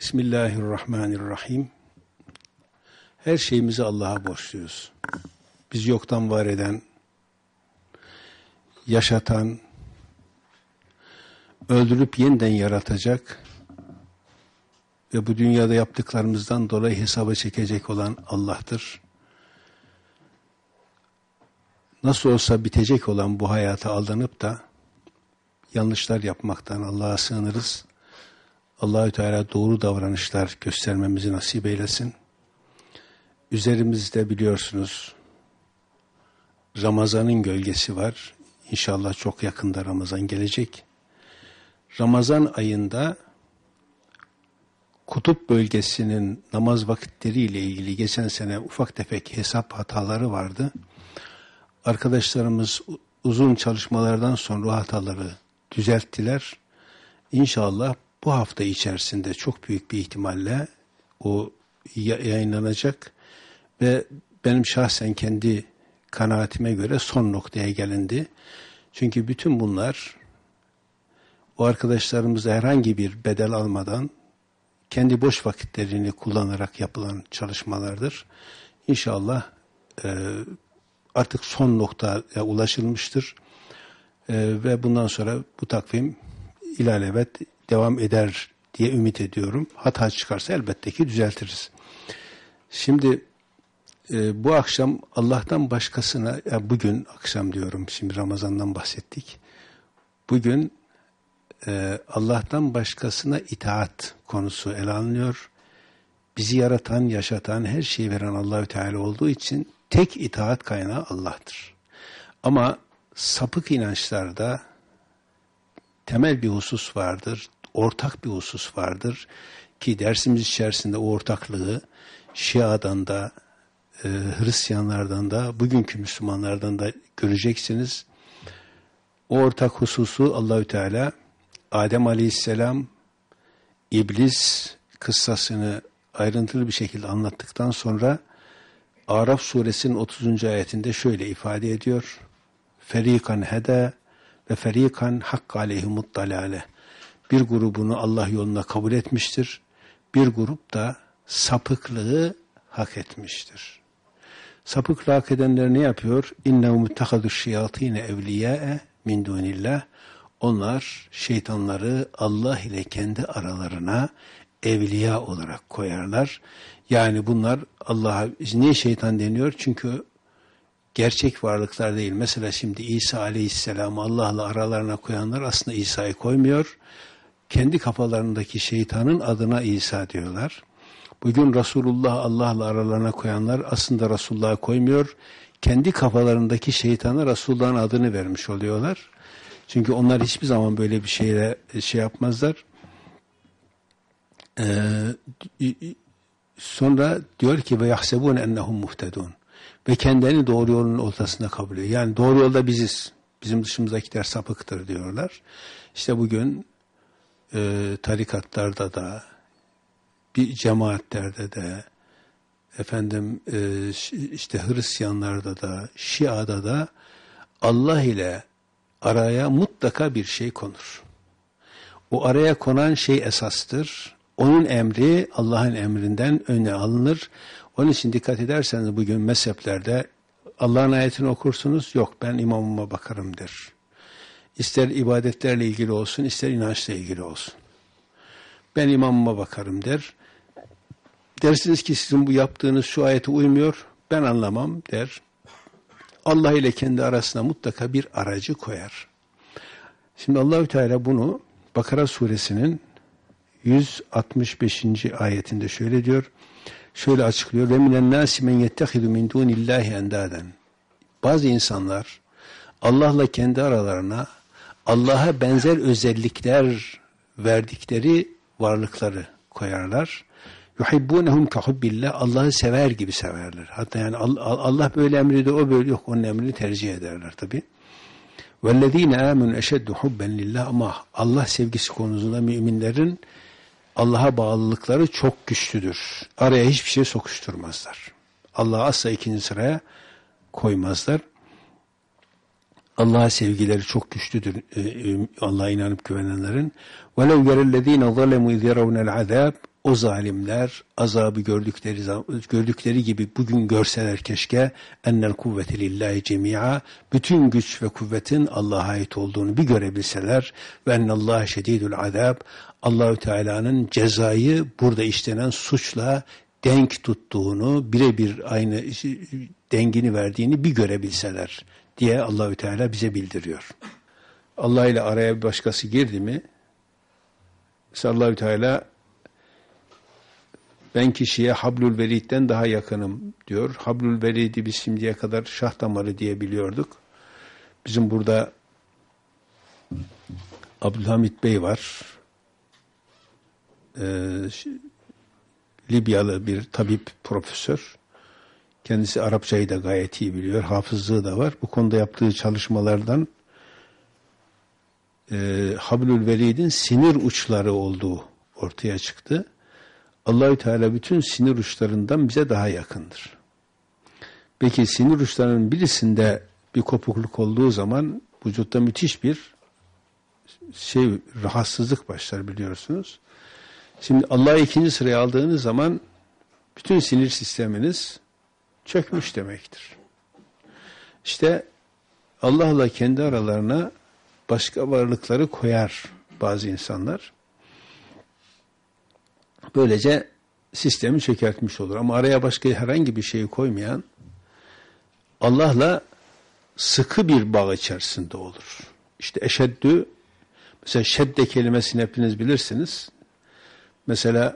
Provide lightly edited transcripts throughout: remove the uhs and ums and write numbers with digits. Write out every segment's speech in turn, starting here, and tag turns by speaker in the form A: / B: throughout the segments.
A: Bismillahirrahmanirrahim. Her şeyimizi Allah'a borçluyuz. Bizi yoktan var eden, yaşatan, öldürüp yeniden yaratacak ve bu dünyada yaptıklarımızdan dolayı hesaba çekecek olan Allah'tır. Nasıl olsa bitecek olan bu hayata aldanıp da yanlışlar yapmaktan Allah'a sığınırız. Allah-u Teala doğru davranışlar göstermemizi nasip eylesin. Üzerimizde biliyorsunuz Ramazan'ın gölgesi var. İnşallah çok yakında Ramazan gelecek. Ramazan ayında kutup bölgesinin namaz vakitleriyle ilgili geçen sene ufak tefek hesap hataları vardı. Arkadaşlarımız uzun çalışmalardan sonra o hataları düzelttiler. İnşallah bu hafta içerisinde çok büyük bir ihtimalle o yayınlanacak ve benim şahsen kendi kanaatime göre son noktaya gelindi. Çünkü bütün bunlar o arkadaşlarımıza herhangi bir bedel almadan kendi boş vakitlerini kullanarak yapılan çalışmalardır. İnşallah artık son noktaya ulaşılmıştır ve bundan sonra bu takvim ilelebet devam eder diye ümit ediyorum. Hata çıkarsa elbette ki düzeltiriz. Şimdi bu akşam Allah'tan başkasına, bugün akşam diyorum, şimdi Ramazan'dan bahsettik. Bugün Allah'tan başkasına itaat konusu ele alınıyor. Bizi yaratan, yaşatan, her şeyi veren Allah-u Teala olduğu için tek itaat kaynağı Allah'tır. Ama sapık inançlarda temel bir husus vardır, ortak bir husus vardır ki dersimiz içerisinde o ortaklığı Şia'dan da, Hristiyanlardan da, bugünkü Müslümanlardan da göreceksiniz. O ortak hususu Allahü Teala, Adem Aleyhisselam, İblis kıssasını ayrıntılı bir şekilde anlattıktan sonra Araf suresinin 30. ayetinde şöyle ifade ediyor. Ferikan heda ve ferikan hakka aleyhimut dalale. Bir grubunu Allah yoluna kabul etmiştir. Bir grup da sapıklığı hak etmiştir. Sapıklığı hak edenler ne yapıyor? İnnehum ittehaduşşeyatîne evliyâe min dûnillah. Onlar şeytanları Allah ile kendi aralarına evliya olarak koyarlar. Yani bunlar Allah'a niye şeytan deniyor? Çünkü gerçek varlıklar değil. Mesela şimdi İsa Aleyhisselam'ı Allah'la aralarına koyanlar aslında İsa'yı koymuyor. Kendi kafalarındaki şeytanın adına İsa diyorlar. Bugün Resulullah Allah'la aralarına koyanlar aslında Resulullah'ı koymuyor. Kendi kafalarındaki şeytana Resulullah'ın adını vermiş oluyorlar. Çünkü onlar hiçbir zaman böyle bir şeyle yapmazlar. Sonra diyor ki ve yahsebun ennehum muhtedun. Ve kendilerini doğru yolun ortasında kabul ediyor. Yani doğru yolda biziz. Bizim dışımızdakiler sapıktır diyorlar. İşte bugün tarikatlarda da, bir cemaatlerde de, işte Hristiyanlarda da, Şia'da da Allah ile araya mutlaka bir şey konur. O araya konan şey esastır. Onun emri Allah'ın emrinden öne alınır. Onun için dikkat ederseniz bugün mezheplerde Allah'ın ayetini okursunuz. Yok, ben imamıma bakarım der. İster ibadetlerle ilgili olsun, ister inançla ilgili olsun. Ben imamıma bakarım der. Dersiniz ki sizin bu yaptığınız şu ayete uymuyor. Ben anlamam der. Allah ile kendi arasına mutlaka bir aracı koyar. Şimdi Allahü Teala bunu Bakara suresinin 165. ayetinde şöyle diyor. Şöyle açıklıyor. Ve minen nâsi men yettehidu min dûnillâhi endâden. Bazı insanlar Allah'la kendi aralarına Allah'a benzer özellikler verdikleri varlıkları koyarlar. Yuhibbûnehum kehubbillah. Allah'ı sever gibi severler. Hatta yani Allah böyle emrediyor, o böyle yok. Onun emrini tercih ederler tabi. وَالَّذ۪ينَ آمَنُوا اَشَدُّ حُبًّا لِلّٰهِ. Ama Allah sevgisi konusunda müminlerin Allah'a bağlılıkları çok güçlüdür. Araya hiçbir şey sokuşturmazlar. Allah'ı asla ikinci sıraya koymazlar. Allah'a sevgileri çok güçlüdür Allah'a inanıp güvenenlerin. وَلَوْ يَرَ الَّذ۪ينَ ظَلَمُوا اِذْ يَرَوْنَ الْعَذَابِ. o zalimler azabı gördükleri gibi bugün görseler keşke ennel kuvvete lillahi cemi'a, bütün güç ve kuvvetin Allah'a ait olduğunu bir görebilseler ve ennallâhe şedîdül azab, Allahü Teala'nın cezayı burada işlenen suçla denk tuttuğunu, birebir aynı dengini verdiğini bir görebilseler diye Allahü Teala bize bildiriyor. Allah ile araya bir başkası girdi mi, mesela Allahü Teala ben kişiye hablül veridden daha yakınım diyor. Hablül veridi biz şimdiye kadar şah damarı diye biliyorduk. Bizim burada Abdülhamit Bey var. Libyalı bir tabip profesör. Kendisi Arapçayı da gayet iyi biliyor. Hafızlığı da var. Bu konuda yaptığı çalışmalardan hablül veridin sinir uçları olduğu ortaya çıktı. Allahü Teala bütün sinir uçlarından bize daha yakındır. Peki sinir uçlarının birisinde bir kopukluk olduğu zaman vücutta müthiş bir rahatsızlık başlar biliyorsunuz. Şimdi Allah'ı ikinci sıraya aldığınız zaman bütün sinir sisteminiz çökmüş demektir. İşte Allah'la kendi aralarına başka varlıkları koyar bazı insanlar. Böylece sistemi çökertmiş olur. Ama araya başka herhangi bir şeyi koymayan Allah'la sıkı bir bağ içerisinde olur. İşte eşeddü, mesela şedde kelimesini hepiniz bilirsiniz. Mesela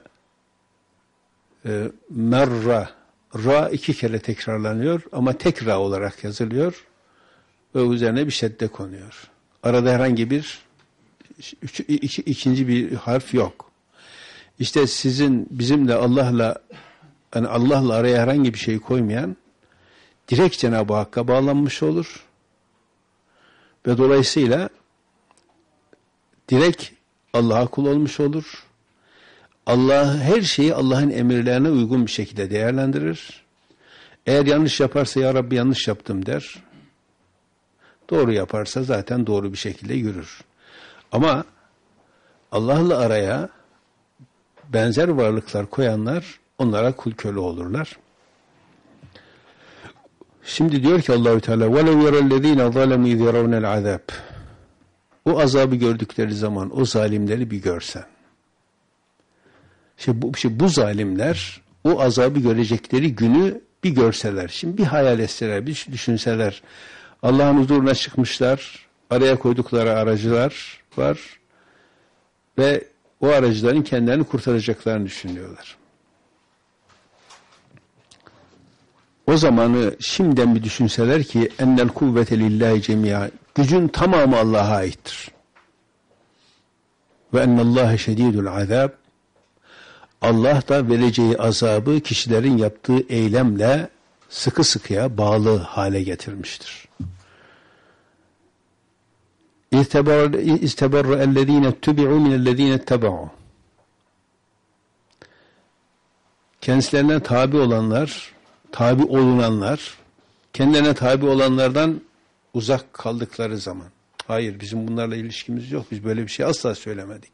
A: merra, ra 2 kere tekrarlanıyor ama tek ra olarak yazılıyor ve üzerine bir şedde konuyor. Arada herhangi bir ikinci bir harf yok. İşte bizimle Allah'la, yani Allah'la araya herhangi bir şey koymayan direkt Cenab-ı Hakk'a bağlanmış olur. Ve dolayısıyla direkt Allah'a kul olmuş olur. Allah her şeyi Allah'ın emirlerine uygun bir şekilde değerlendirir. Eğer yanlış yaparsa ya Rabbi yanlış yaptım der. Doğru yaparsa zaten doğru bir şekilde yürür. Ama Allah'la araya benzer varlıklar koyanlar onlara kul köle olurlar. Şimdi diyor ki Allahü Teala وَلَوْ يَرَى الَّذ۪ينَ ظَلَمُوا اِذْ يَرَوْنَ الْعَذَابِ, o azabı gördükleri zaman o zalimleri bir görsen. Bu zalimler o azabı görecekleri günü bir görseler. Şimdi bir hayal etseler, bir düşünseler. Allah'ın huzuruna çıkmışlar. Araya koydukları aracılar var. Ve o aracıların kendilerini kurtaracaklarını düşünüyorlar. O zamanı şimdiden bir düşünseler ki ennel kuvvete lillahi cemi'a, gücün tamamı Allah'a aittir. Ve ennallâhe şedîdul azab, Allah da vereceği azabı kişilerin yaptığı eylemle sıkı sıkıya bağlı hale getirmiştir. İstebarra ellezîne ttubi'u minellezîne ttebe'u. Kendislerine tabi olanlar, tabi olunanlar, kendilerine tabi olanlardan uzak kaldıkları zaman. Hayır, bizim bunlarla ilişkimiz yok. Biz böyle bir şey asla söylemedik.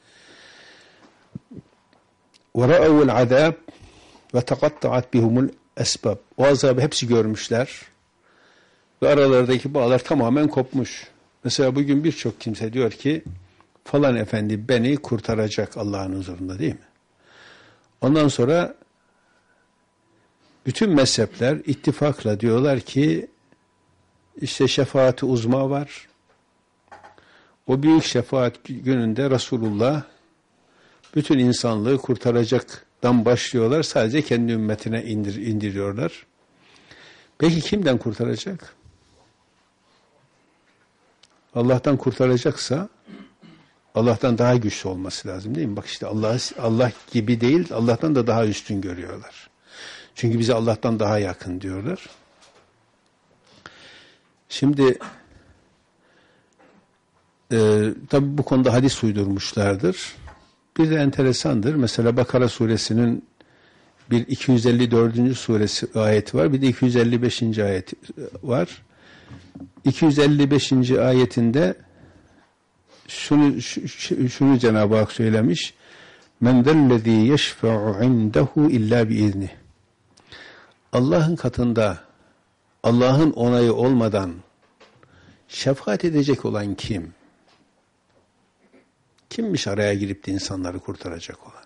A: وَرَأَوُ الْعَذَابِ وَتَقَطَّعَتْ بِهُمُ الْأَسْبَابِ. O azabı hepsi görmüşler ve aralardaki bağlar tamamen kopmuş. Mesela bugün birçok kimse diyor ki falan efendi beni kurtaracak Allah'ın huzurunda, değil mi? Ondan sonra bütün mezhepler ittifakla diyorlar ki işte şefaat-i uzma var. O büyük şefaat gününde Resulullah bütün insanlığı kurtaracaktan başlıyorlar. Sadece kendi ümmetine indiriyorlar. Peki kimden kurtaracak? Allah'tan kurtaracaksa Allah'tan daha güçlü olması lazım, değil mi? Bak işte Allah gibi değil, Allah'tan da daha üstün görüyorlar. Çünkü bize Allah'tan daha yakın diyorlar. Şimdi tabi bu konuda hadis uydurmuşlardır. Bir de enteresandır. Mesela Bakara suresinin bir 254. suresi ayeti var. Bir de 255. ayet var. 255. ayetinde şunu Cenab-ı Hak söylemiş. Men zellezî yeşfe'u indehu illa biizni. Allah'ın katında Allah'ın onayı olmadan şefaat edecek olan kim? Kimmiş araya girip de insanları kurtaracak olan?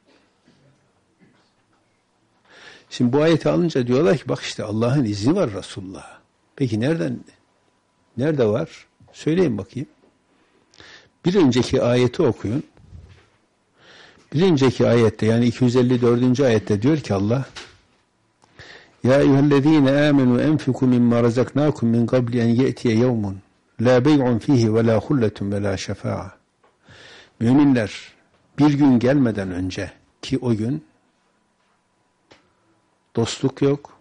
A: Şimdi bu ayeti alınca diyorlar ki bak işte Allah'ın izni var Resulullah. Peki nerede var? Söyleyin bakayım. Bir önceki ayeti okuyun. Bir önceki ayette yani 254. ayette diyor ki Allah Ya eyyühellezine amenu enfiku mimma razaknakum min qabli en ye'tiye yevmun la bey'un fihi ve la hulletun ve la şefa'a. Müminler bir gün gelmeden önce ki o gün dostluk yok,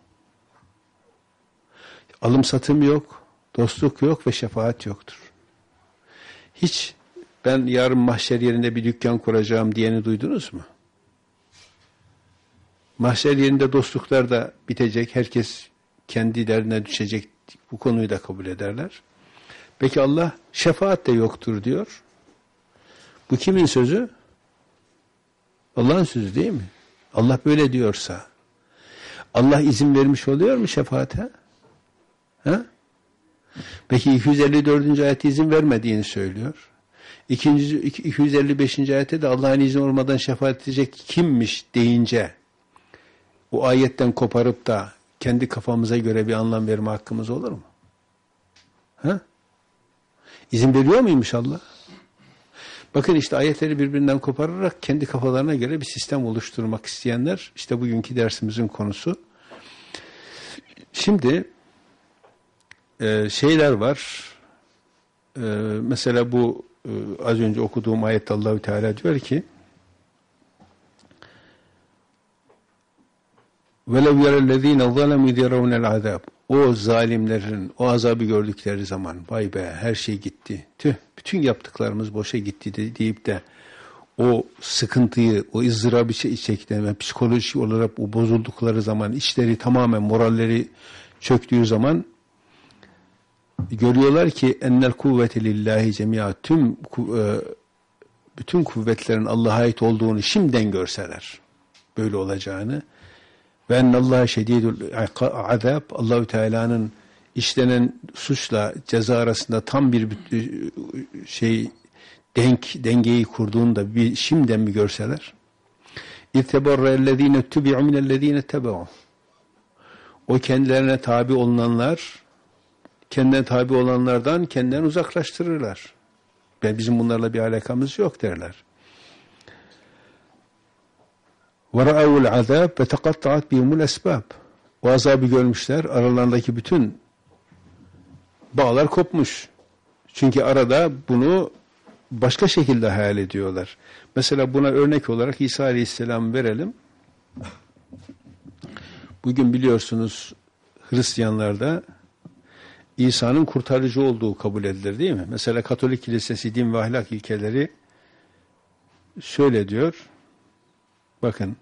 A: alım satım yok, dostluk yok ve şefaat yoktur. Hiç ben yarın mahşer yerinde bir dükkan kuracağım diyeni duydunuz mu? Mahşer yerinde dostluklar da bitecek, herkes kendi derdine düşecek, bu konuyu da kabul ederler. Peki Allah şefaat de yoktur diyor. Bu kimin sözü? Allah'ın sözü değil mi? Allah böyle diyorsa, Allah izin vermiş oluyor mu şefaate? Ha? Peki 254. ayet izin vermediğini söylüyor. 255. ayette de Allah'ın izni olmadan şefaat edecek kimmiş deyince o ayetten koparıp da kendi kafamıza göre bir anlam verme hakkımız olur mu? Ha? İzin veriyor muymuş Allah? Bakın işte ayetleri birbirinden kopararak kendi kafalarına göre bir sistem oluşturmak isteyenler işte bugünkü dersimizin konusu. Şimdi şeyler var. Mesela bu az önce okuduğum ayette Allahü Teala diyor ki وَلَوْ يَرَ الَّذ۪ينَ ظَلَمُوا يَرَوْنَ الْعَذَابِ O zalimlerin o azabı gördükleri zaman vay be her şey gitti. Tüh bütün yaptıklarımız boşa gitti deyip de o sıkıntıyı, o ızdırabı çektiğinde ve psikolojik olarak o bozuldukları zaman içleri tamamen moralleri çöktüğü zaman görüyorlar ki ennel kuvvete lillahi cemia bütün kuvvetlerin Allah'a ait olduğunu şimdiden görseler böyle olacağını ve ennallaha şedidul azab Allahü Teala'nın işlenen suçla ceza arasında tam bir dengeyi kurduğunu da şimdiden bir görseler İttebarra'ellezine tubi'u minellezine tebe'u o kendilerine tabi olunanlar kendilerine tabi olanlardan kendilerini uzaklaştırırlar. Bizim bunlarla bir alakamız yok derler. وَرَأَوُ الْعَذَابِ وَتَقَطَّعَتْ بِهُمُ الْأَسْبَابِ O azabı görmüşler, aralarındaki bütün bağlar kopmuş. Çünkü arada bunu başka şekilde hayal ediyorlar. Mesela buna örnek olarak İsa Aleyhisselam'ı verelim. Bugün biliyorsunuz Hristiyanlarda İsa'nın kurtarıcı olduğu kabul edilir değil mi? Mesela Katolik Kilisesi din ve ahlak ilkeleri şöyle diyor. Bakın.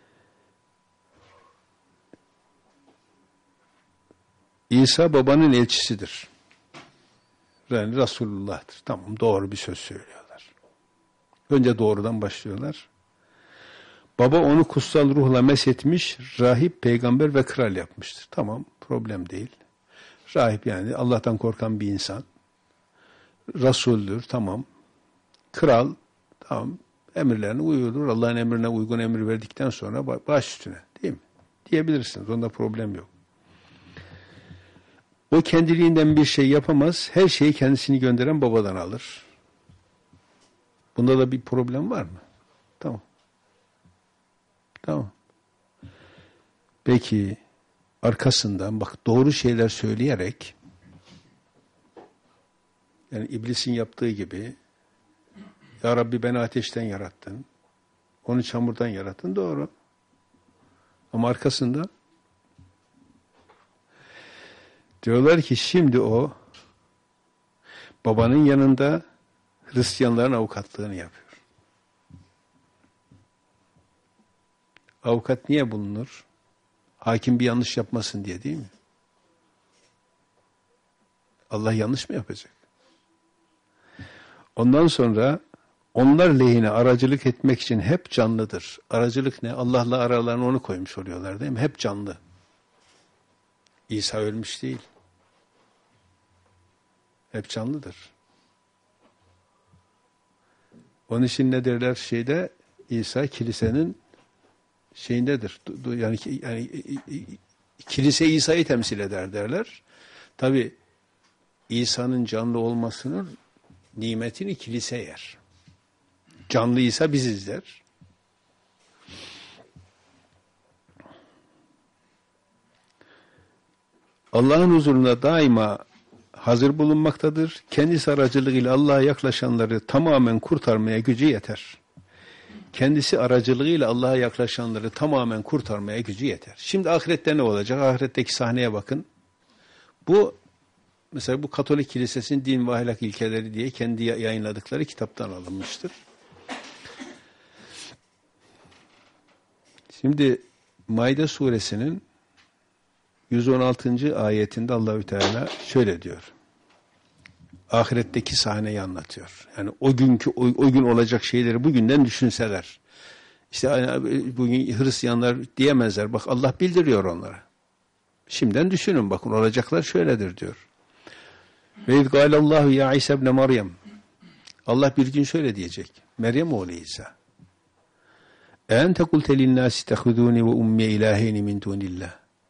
A: İsa babanın elçisidir. Yani Resulullah'tır. Tamam doğru bir söz söylüyorlar. Önce doğrudan başlıyorlar. Baba onu kutsal ruhla meshetmiş, rahip, peygamber ve kral yapmıştır. Tamam problem değil. Rahip yani Allah'tan korkan bir insan. Resul'dür, tamam. Kral, tamam. Emirlerine uyulur. Allah'ın emrine uygun emir verdikten sonra baş üstüne, değil mi? Diyebilirsiniz. Onda problem yok. O kendiliğinden bir şey yapamaz. Her şeyi kendisini gönderen babadan alır. Bunda da bir problem var mı? Tamam. Tamam. Peki arkasından bak doğru şeyler söyleyerek yani iblisin yaptığı gibi Ya Rabbi beni ateşten yarattın. Onu çamurdan yarattın. Doğru. Ama arkasında diyorlar ki şimdi o babanın yanında Hristiyanların avukatlığını yapıyor. Avukat niye bulunur? Hakim bir yanlış yapmasın diye değil mi? Allah yanlış mı yapacak? Ondan sonra onlar lehine aracılık etmek için hep canlıdır. Aracılık ne? Allah'la aralarına onu koymuş oluyorlar değil mi? Hep canlı. İsa ölmüş değil. Hep canlıdır. Onun için ne derler şeyde? İsa kilisenin şeyindedir. Yani kilise İsa'yı temsil eder derler. Tabi İsa'nın canlı olmasının nimetini kilise yer. Canlı İsa biziz der. Allah'ın huzurunda daima hazır bulunmaktadır. Kendisi aracılığıyla Allah'a yaklaşanları tamamen kurtarmaya gücü yeter. Kendisi aracılığıyla Allah'a yaklaşanları tamamen kurtarmaya gücü yeter. Şimdi ahirette ne olacak? Ahiretteki sahneye bakın. Bu mesela bu Katolik Kilisesi'nin din ve ahlak ilkeleri diye kendi yayınladıkları kitaptan alınmıştır. Şimdi Maide suresinin 116. ayetinde Allahü Teala şöyle diyor. Ahiretteki sahneyi anlatıyor. Yani o gün olacak şeyleri bugünden düşünseler. İşte bugün Hristiyanlar diyemezler. Bak Allah bildiriyor onlara. Şimdiden düşünün bakın olacaklar şöyledir diyor. Ve izgâlallahu ya İsa ibn Meryem. Allah bir gün şöyle diyecek. Meryem oğlu İsa. Ente kulte linnâsi tehudûni ve ummiye ilâheyni min dûnillah.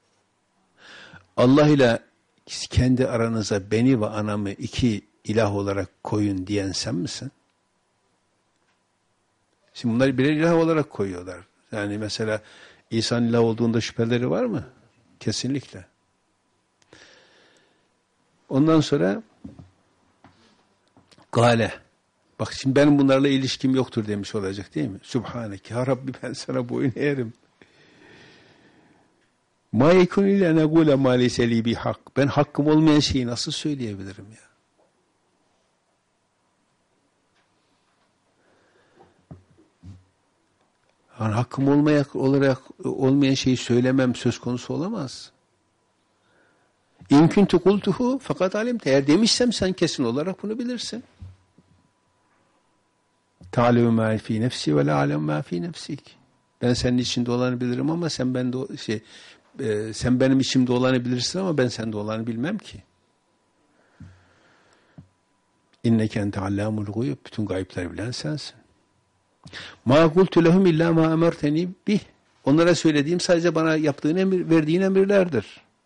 A: Allah ile kendi aranıza beni ve anamı iki ilah olarak koyun diyen sen misin? Şimdi bunları birer ilah olarak koyuyorlar. Yani mesela İsa'nın ilah olduğunda şüpheleri var mı? Kesinlikle. Ondan sonra Gale. Bak şimdi benim bunlarla ilişkim yoktur demiş olacak değil mi? Sübhaneke. Ya Rabbi ben sana boyun eğerim. Ma yekun illa negule ma leyse li bi hak. Ben hakkım olmayan şeyi nasıl söyleyebilirim ya? Yani hakkım olmayan şeyi söylemem söz konusu olamaz. İn kuntu kultuhu fakat alimte. Eğer demişsem sen kesin olarak bunu bilirsin. Ta'lemu ma fi nefsi ve la alem ma fi nefsik. Ben senin içinde olanı bilirim ama sen benim içimde olanı bilirsin ama ben sende olanı bilmem ki. İnneke ente allamul guyub. Bütün gayipleri bilen sensin. Ma kultu lehum illa ma emerteni bih. Onlara söylediğim sadece bana verdiğin emirlerdir.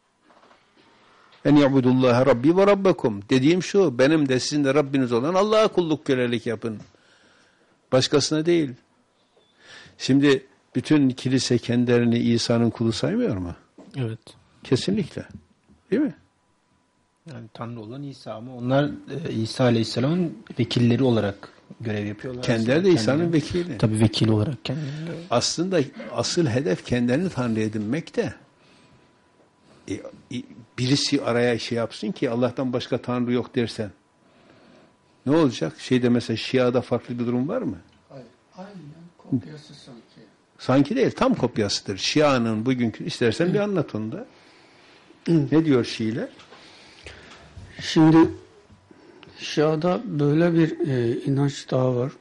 A: En ya'budullaha rabbi ve rabbakum. Dediğim şu, benim de sizin de Rabbiniz olan Allah'a kulluk kölelik yapın. Başkasına değil. Şimdi bütün kilise kendilerini İsa'nın kulu saymıyor mu?
B: Evet.
A: Kesinlikle. Değil mi?
B: Yani Tanrı olan İsa ama onlar İsa Aleyhisselam'ın vekilleri olarak görev yapıyorlar.
A: Kendileri de İsa'nın vekili.
B: Tabii vekil olarak kendileri.
A: Aslında asıl hedef kendilerini Tanrı edinmek de birisi araya şey yapsın ki Allah'tan başka Tanrı yok dersen. Ne olacak? Mesela Şia'da farklı bir durum var mı?
C: Hayır. Aynen kopyası sanki.
A: Sanki değil, tam kopyasıdır. Şia'nın bugünkü, istersen bir anlat onu da. Ne diyor Şiiler?
C: Şimdi Şia'da böyle bir inanç daha var.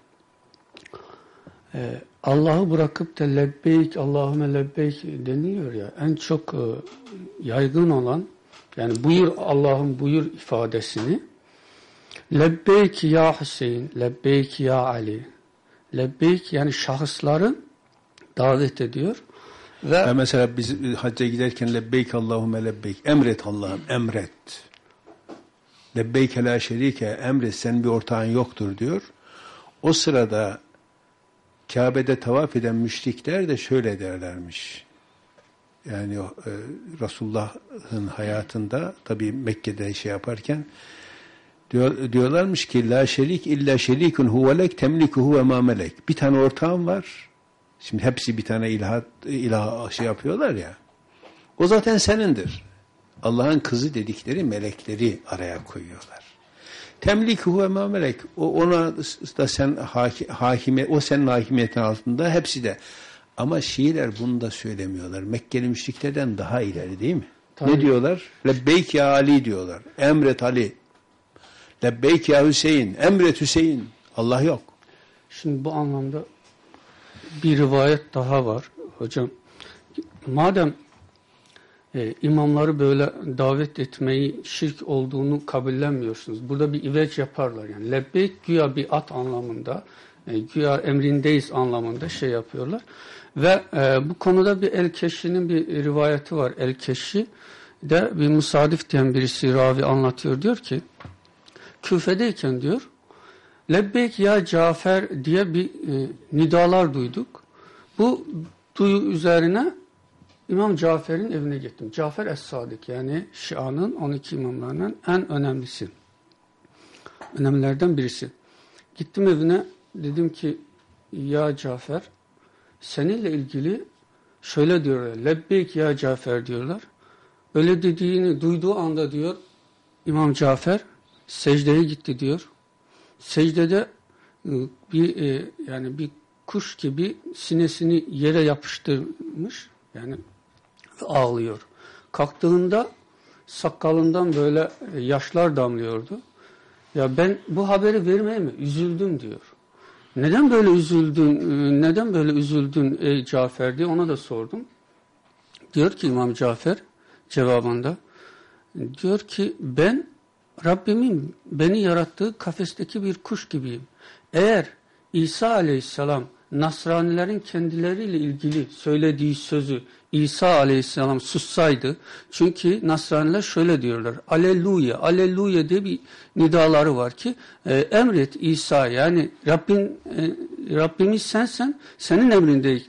C: Allah'ı bırakıp da lebbeyk, Allahümme lebbeyk deniliyor ya. En çok yaygın olan, yani buyur Allah'ım buyur ifadesini lebbeyk ya Hüseyin, lebbeyk ya Ali, lebbeyk yani şahısların davet ediyor. Ve
A: Mesela biz hacca giderken lebbeyk Allahümme lebbeyk. Emret Allah'ım, emret. Lebbeyke la şerike, emret, senin bir ortağın yoktur diyor. O sırada Kabe'de tavaf eden müşrikler de şöyle derlermiş. Yani Resulullah'ın hayatında tabii Mekke'de şey yaparken diyorlarmış ki la şerik illa şerikun huvelek temlikuhu ve ma melek. Bir tane ortağım var. Şimdi hepsi bir tane ilah şey yapıyorlar ya. O zaten senindir. Allah'ın kızı dedikleri melekleri araya koyuyorlar. Temlikuhu ve ma melek. Ona da sen o senin hakimiyetin altında, hepsi de. Ama Şiiler bunu da söylemiyorlar. Mekkeli müşriklerden daha ileri değil mi? Tabii. Ne diyorlar? Lebbeyk ya Ali diyorlar. Emret Ali. Lebbeyk ya Hüseyin. Emret Hüseyin. Allah yok.
C: Şimdi bu anlamda bir rivayet daha var hocam. Madem imamları böyle davet etmeyi şirk olduğunu kabullenmiyorsunuz. Burada bir iveç yaparlar. Yani lebbeyk güya bir at anlamında, güya emrindeyiz anlamında şey yapıyorlar. Ve bu konuda bir El-Keşi'nin bir rivayeti var. El-Keşi de bir Musadif diyen birisi ravi anlatıyor. Diyor ki Küfe'deyken diyor lebbeyk ya Cafer diye bir nidalar duyduk. Bu duyu üzerine İmam Cafer'in evine gittim. Cafer Es-Sadık yani Şia'nın 12 imamlarından en önemlisi. Önemlilerden birisi. Gittim evine dedim ki ya Cafer seninle ilgili şöyle diyorlar. Lebbeyk ya Cafer diyorlar. Öyle dediğini duyduğu anda diyor İmam Cafer secdeye gitti diyor. Secdede yani bir kuş gibi sinesini yere yapıştırmış. Yani ağlıyor. Kalktığında sakalından böyle yaşlar damlıyordu. Ya ben bu haberi vermeye mi? Üzüldüm diyor. Neden böyle üzüldün? Neden böyle üzüldün ey Cafer diye ona da sordum. Diyor ki İmam Cafer cevabında diyor ki ben Rabbimin beni yarattığı kafesteki bir kuş gibiyim. Eğer İsa Aleyhisselam Nasranilerin kendileriyle ilgili söylediği sözü İsa Aleyhisselam sussaydı, çünkü Nasraniler şöyle diyorlar, Alleluya, Alleluya diye bir nidaları var ki, emret İsa, yani Rabbimiz sensen, senin emrindeyiz.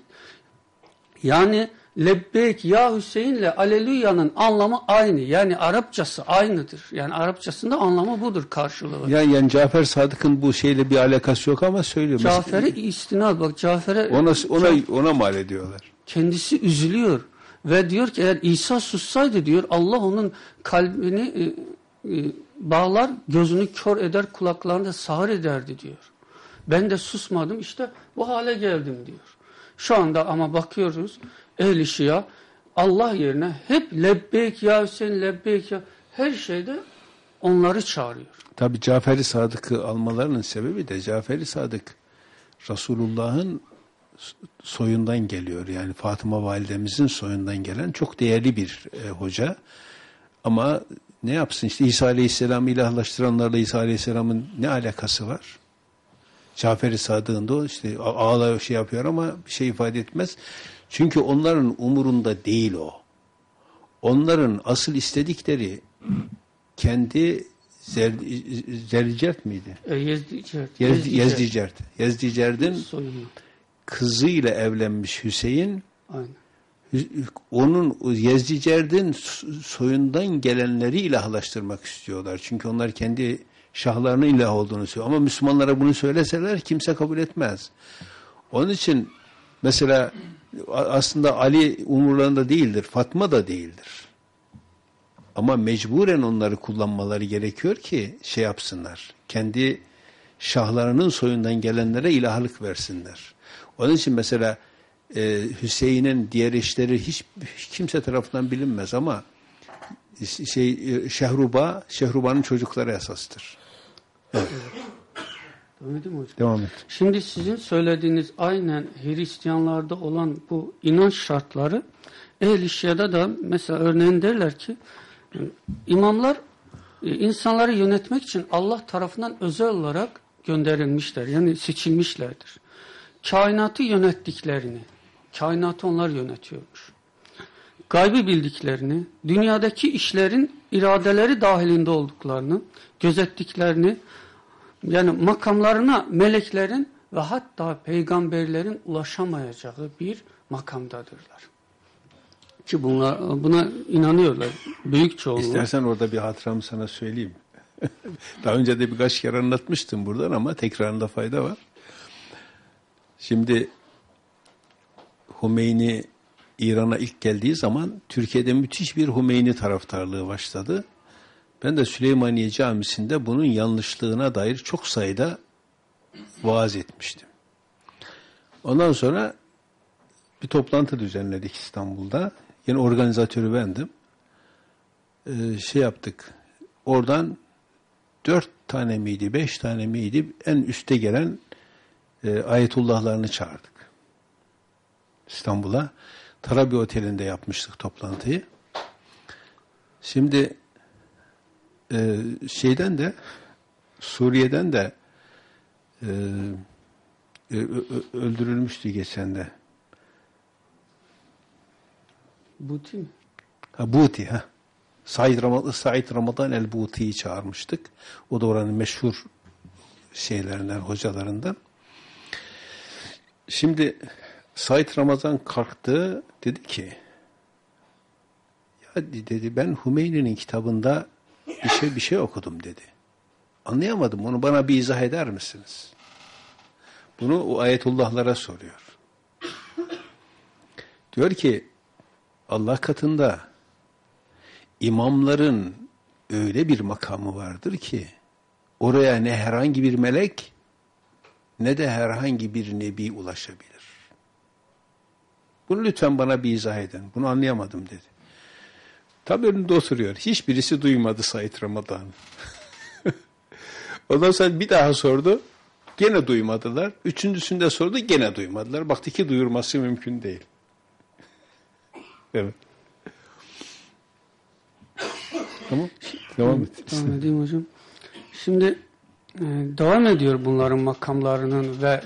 C: Yani Lebbeyk ya Hüseyin'le Aleluya'nın anlamı aynı. Yani Arapçası aynıdır. Yani Arapçasında anlamı budur karşılığı.
A: Yani Cafer Sadık'ın bu şeyle bir alakası yok ama söylüyor.
C: Cafer'e istinad bak Cafer'e
A: ona mal ediyorlar.
C: Kendisi üzülüyor ve diyor ki eğer İsa sussaydı diyor Allah onun kalbini bağlar, gözünü kör eder, kulaklarını da sağır ederdi diyor. Ben de susmadım işte bu hale geldim diyor. Şu anda ama bakıyoruz Ehl-i Şia Allah yerine hep lebbeyk ya Hüseyin lebbeyk ya her şeyde onları çağırıyor.
A: Tabi Cafer-i Sadık'ı almalarının sebebi de Cafer-i Sadık Resulullah'ın soyundan geliyor. Yani Fatıma validemizin soyundan gelen çok değerli bir hoca. Ama ne yapsın işte İsa Aleyhisselam'ı ilahlaştıranlarla İsa Aleyhisselam'ın ne alakası var? Cafer-i Sadık'ın da işte ağla şey yapıyor ama bir şey ifade etmez. Çünkü onların umurunda değil o. Onların asıl istedikleri kendi Zerricert miydi? Yezdicert'in kızıyla evlenmiş Hüseyin.
C: Aynen.
A: Onun Yezdicert'in soyundan gelenleri ilahlaştırmak istiyorlar. Çünkü onlar kendi şahlarının ilah olduğunu söylüyor. Ama Müslümanlara bunu söyleseler kimse kabul etmez. Onun için mesela aslında Ali umurlarında değildir. Fatma da değildir. Ama mecburen onları kullanmaları gerekiyor ki şey yapsınlar. Kendi şahlarının soyundan gelenlere ilahlık versinler. Onun için mesela Hüseyin'in diğer eşleri hiç kimse tarafından bilinmez ama Şehruba'nın çocukları esastır. Evet.
C: Devam et. Şimdi sizin söylediğiniz aynen Hristiyanlarda olan bu inanç şartları Ehl-i Şia'da da mesela örneğin derler ki imamlar insanları yönetmek için Allah tarafından özel olarak gönderilmişler. Yani seçilmişlerdir. Kainatı yönettiklerini, kainatı onlar yönetiyormuş. Gaybı bildiklerini, dünyadaki işlerin iradeleri dahilinde olduklarını, gözettiklerini, yani makamlarına meleklerin ve hatta peygamberlerin ulaşamayacağı bir makamdadırlar. Ki buna inanıyorlar. Büyük çoğunluğu.
A: İstersen orada bir hatıramı sana söyleyeyim. Daha önce de birkaç kere anlatmıştım buradan ama tekrarında fayda var. Şimdi Hümeyni İran'a ilk geldiği zaman Türkiye'de müthiş bir Hümeyni taraftarlığı başladı. Ben de Süleymaniye Camisi'nde bunun yanlışlığına dair çok sayıda vaaz etmiştim. Ondan sonra bir toplantı düzenledik İstanbul'da. Yine organizatörü bendim. Şey yaptık. Oradan 4 tane miydi, 5 tane miydi en üste gelen ayetullahlarını çağırdık. İstanbul'a. Tarabi Oteli'nde yapmıştık toplantıyı. Şimdi şeyden de Suriye'den de öldürülmüştü geçen de.
C: Buti mi?
A: Buti. Said Ramazan el-Buti'yi çağırmıştık. O da oranın meşhur şeylerinden, hocalarından. Şimdi Said Ramazan kalktı, dedi ki, ya dedi, ben Hümeyni'nin kitabında bir şey okudum dedi. Anlayamadım, onu bana bir izah eder misiniz? Bunu o ayetullahlara soruyor. Diyor ki, Allah katında imamların öyle bir makamı vardır ki, oraya ne herhangi bir melek ne de herhangi bir nebi ulaşabilir. Bunu lütfen bana bir izah edin. Bunu anlayamadım dedi. Tabi önünde oturuyor. Hiçbirisi duymadı Said Ramazan. Ondan sonra bir daha sordu. Gene duymadılar. Üçüncüsünde sordu. Gene duymadılar. Baktı ki duyurması mümkün değil. Evet. Tamam. Devam et.
C: Devam edeyim hocam. Şimdi devam ediyor bunların makamlarının ve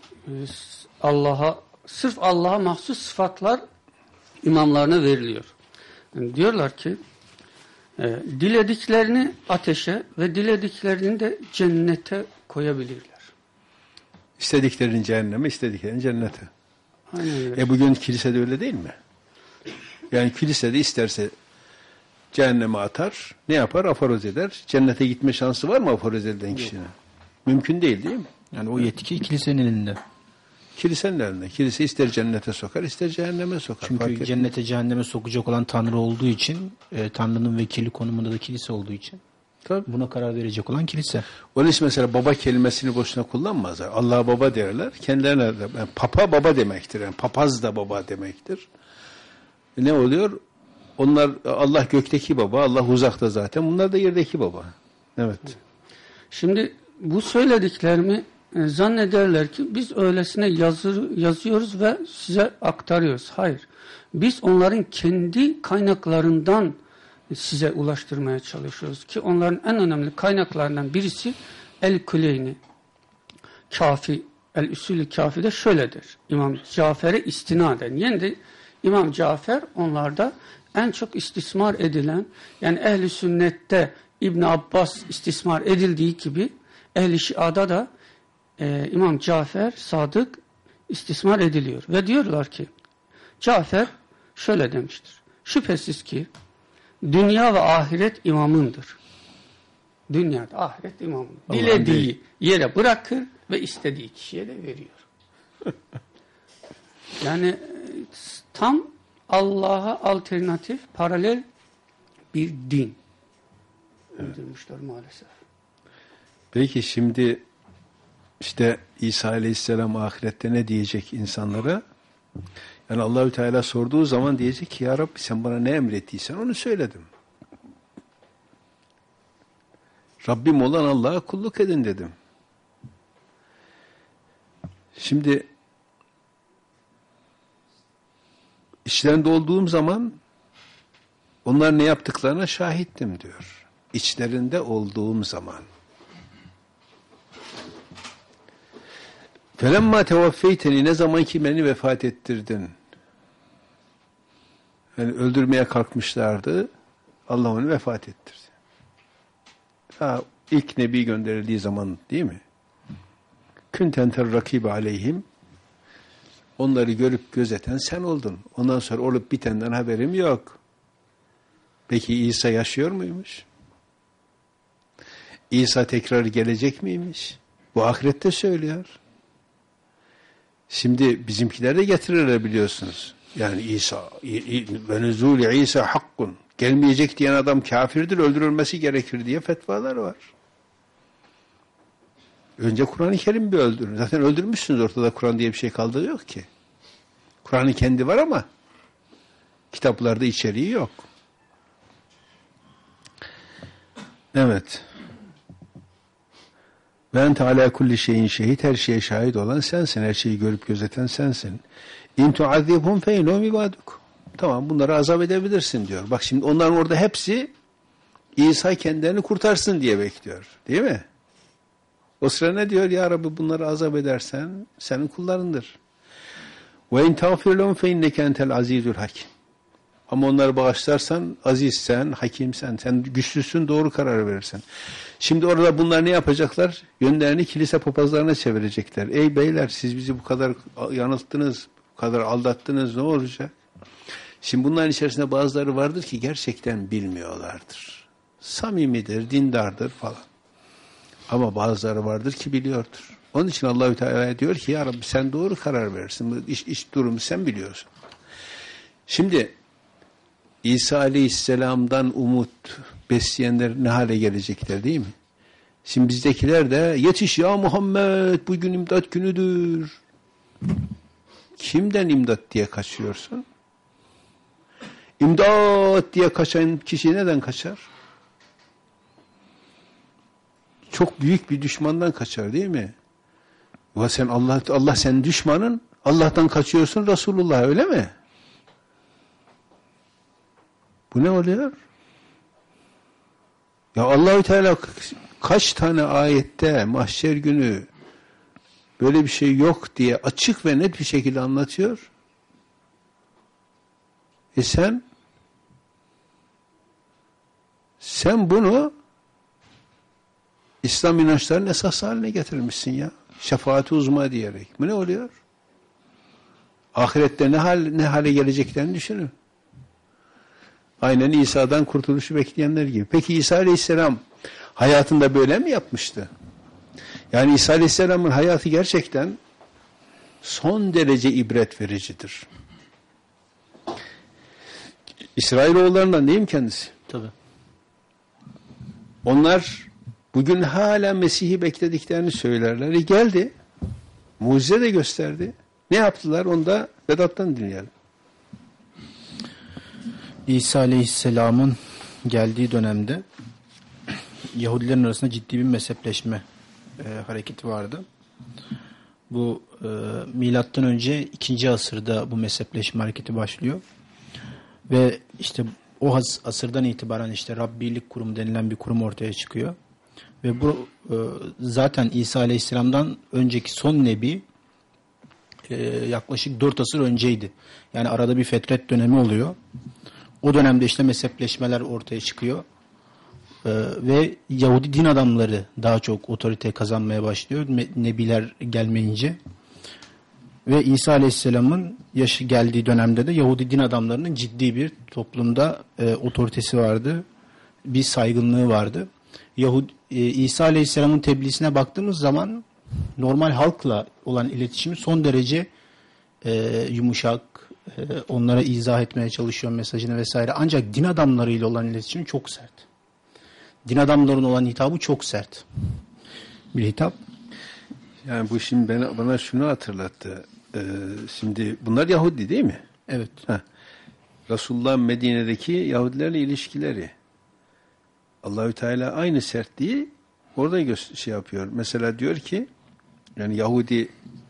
C: sırf Allah'a mahsus sıfatlar imamlarına veriliyor. Yani diyorlar ki dilediklerini ateşe ve dilediklerini de cennete koyabilirler.
A: İstediklerini cehenneme, istediklerini cennete.
C: Aynen öyle.
A: Bugün kilisede öyle değil mi? Yani kilisede isterse cehenneme atar, ne yapar? Aforoz eder. Cennete gitme şansı var mı aforoz edilen kişinin? Mümkün değil mi?
B: Yani o yetki kilisenin elinde.
A: Kilisenin elinde. Kilise ister cennete sokar, ister cehenneme sokar.
B: Çünkü cennete cehenneme sokacak olan Tanrı olduğu için, Tanrı'nın vekili konumunda da kilise olduğu için
A: tabii
B: buna karar verecek olan kilise.
A: Onun için mesela baba kelimesini boşuna kullanmazlar. Allah'a baba derler. Kendilerine de yani papa baba demektir. Yani papaz da baba demektir. Ne oluyor? Onlar Allah gökteki baba, Allah uzakta zaten. Bunlar da yerdeki baba. Evet.
C: Şimdi bu söylediklerimi zannederler ki biz öylesine yazıyoruz ve size aktarıyoruz. Hayır. Biz onların kendi kaynaklarından size ulaştırmaya çalışıyoruz ki onların en önemli kaynaklarından birisi El-Küleyni. Kafi, El-Üsül-i Kafi'de şöyledir. İmam Cafer'e istinaden. Yani de İmam Cafer onlarda en çok istismar edilen, yani Ehl-i Sünnet'te İbn Abbas istismar edildiği gibi Ehl-i Şia'da da İmam Cafer Sadık istismar ediliyor. Ve diyorlar ki Cafer şöyle demiştir. Şüphesiz ki dünya ve ahiret imamındır. Dünyada ahiret imamındır. Dilediği yere bırakır ve istediği kişiye de veriyor. Yani tam Allah'a alternatif, paralel bir din uydurmuşlar maalesef.
A: Peki şimdi işte İsa Aleyhisselam ahirette ne diyecek insanlara? Yani Allahü Teala sorduğu zaman diyecek ki ya Rabbi sen bana ne emrettiysen onu söyledim. Rabbim olan Allah'a kulluk edin dedim. Şimdi içlerinde olduğum zaman onlar ne yaptıklarına şahittim diyor. İçlerinde olduğum zaman. Felemma tevaffeyteni ne zaman ki beni vefat ettirdin. Yani öldürmeye kalkmışlardı. Allah onu vefat ettirdi. İlk Nebi gönderildiği zaman değil mi? Küntenter rakibe aleyhim. Onları görüp gözeten sen oldun. Ondan sonra olup bitenden haberim yok. Peki İsa yaşıyor muymuş? İsa tekrar gelecek miymiş? Bu ahirette söylüyor. Şimdi bizimkiler de getirirler biliyorsunuz. Yani İsa ve nuzul İsa hakkun. Gelmeyecek diyen adam kafirdir, öldürülmesi gerekir diye fetvalar var. Önce Kur'an-ı Kerim bir öldürün. Zaten öldürmüşsünüz, ortada Kur'an diye bir şey kaldığı yok ki. Kur'an'ın kendi var ama kitaplarda içeriği yok. Evet. Ve ente ala kulli şeyin şehit. Her şeye şahit olan sensin. Her şeyi görüp gözeten sensin. İn tuazibhum fe innehum ibaduk. Tamam, bunları azap edebilirsin diyor. Bak şimdi onların orada hepsi İsa kendilerini kurtarsın diye bekliyor. Değil mi? O sıra ne diyor? Ya Rabbi, bunları azap edersen senin kullarındır. Ve in tağfir lehum fe inneke entel azizul hakim. Ama onları bağışlarsan azizsen, hakimsen, sen güçlüsün, doğru karar verirsen. Şimdi orada bunlar ne yapacaklar? Yönlerini kilise papazlarına çevirecekler. Ey beyler, siz bizi bu kadar yanılttınız, bu kadar aldattınız, ne olacak? Şimdi bunların içerisinde bazıları vardır ki gerçekten bilmiyorlardır. Samimidir, dindardır falan. Ama bazıları vardır ki biliyordur. Onun için Allahü Teala diyor ki ya Rabbi sen doğru karar verirsin. İş durumu sen biliyorsun. Şimdi İsa Aleyhisselam'dan umut besleyenler ne hale gelecekler değil mi? Şimdi bizdekiler de yetiş ya Muhammed, bugün imdat günüdür. Kimden imdat diye kaçıyorsun? İmdat diye kaçan kişi neden kaçar? Çok büyük bir düşmandan kaçar değil mi? Ve sen Allah senin düşmanın, Allah'tan kaçıyorsun, Resulullah, öyle mi? Bu ne oluyor? Ya Allahü Teala kaç tane ayette mahşer günü böyle bir şey yok diye açık ve net bir şekilde anlatıyor. Sen bunu İslam inançlarının esas haline getirmişsin ya. Şefaat-i uzma diyerek. Bu ne oluyor? Ahirette ne hale geleceklerini düşünün. Aynen İsa'dan kurtuluşu bekleyenler gibi. Peki İsa Aleyhisselam hayatında böyle mi yapmıştı? Yani İsa Aleyhisselam'ın hayatı gerçekten son derece ibret vericidir. İsrailoğullarından değil mi kendisi?
B: Tabii.
A: Onlar bugün hala Mesih'i beklediklerini söylerler. Geldi. Mucize de gösterdi. Ne yaptılar? Onu da Vedat'tan dinleyelim.
B: İsa Aleyhisselam'ın geldiği dönemde Yahudilerin arasında ciddi bir mezhepleşme hareketi vardı. Bu milattan önce 2. asırda bu mezhepleşme hareketi başlıyor. Ve işte o asırdan itibaren işte Rabbilik kurumu denilen bir kurum ortaya çıkıyor. Ve bu zaten İsa Aleyhisselam'dan önceki son nebi yaklaşık 4 asır önceydi. Yani arada bir fetret dönemi oluyor. O dönemde işte mezhepleşmeler ortaya çıkıyor. Ve Yahudi din adamları daha çok otorite kazanmaya başlıyor. Nebiler gelmeyince. Ve İsa Aleyhisselam'ın yaşı geldiği dönemde de Yahudi din adamlarının ciddi bir toplumda otoritesi vardı. Bir saygınlığı vardı. İsa Aleyhisselam'ın tebliğsine baktığımız zaman normal halkla olan iletişimi son derece yumuşak, onlara izah etmeye çalışıyor mesajını vesaire. Ancak din adamlarıyla olan iletişimi çok sert. Din adamlarının olan hitabı çok sert bir hitap.
A: Yani bu şimdi bana şunu hatırlattı. Şimdi bunlar Yahudi değil mi?
B: Evet.
A: Resulullah Medine'deki Yahudilerle ilişkileri. Allahü Teala aynı sertliği orada şey yapıyor. Mesela diyor ki yani Yahudi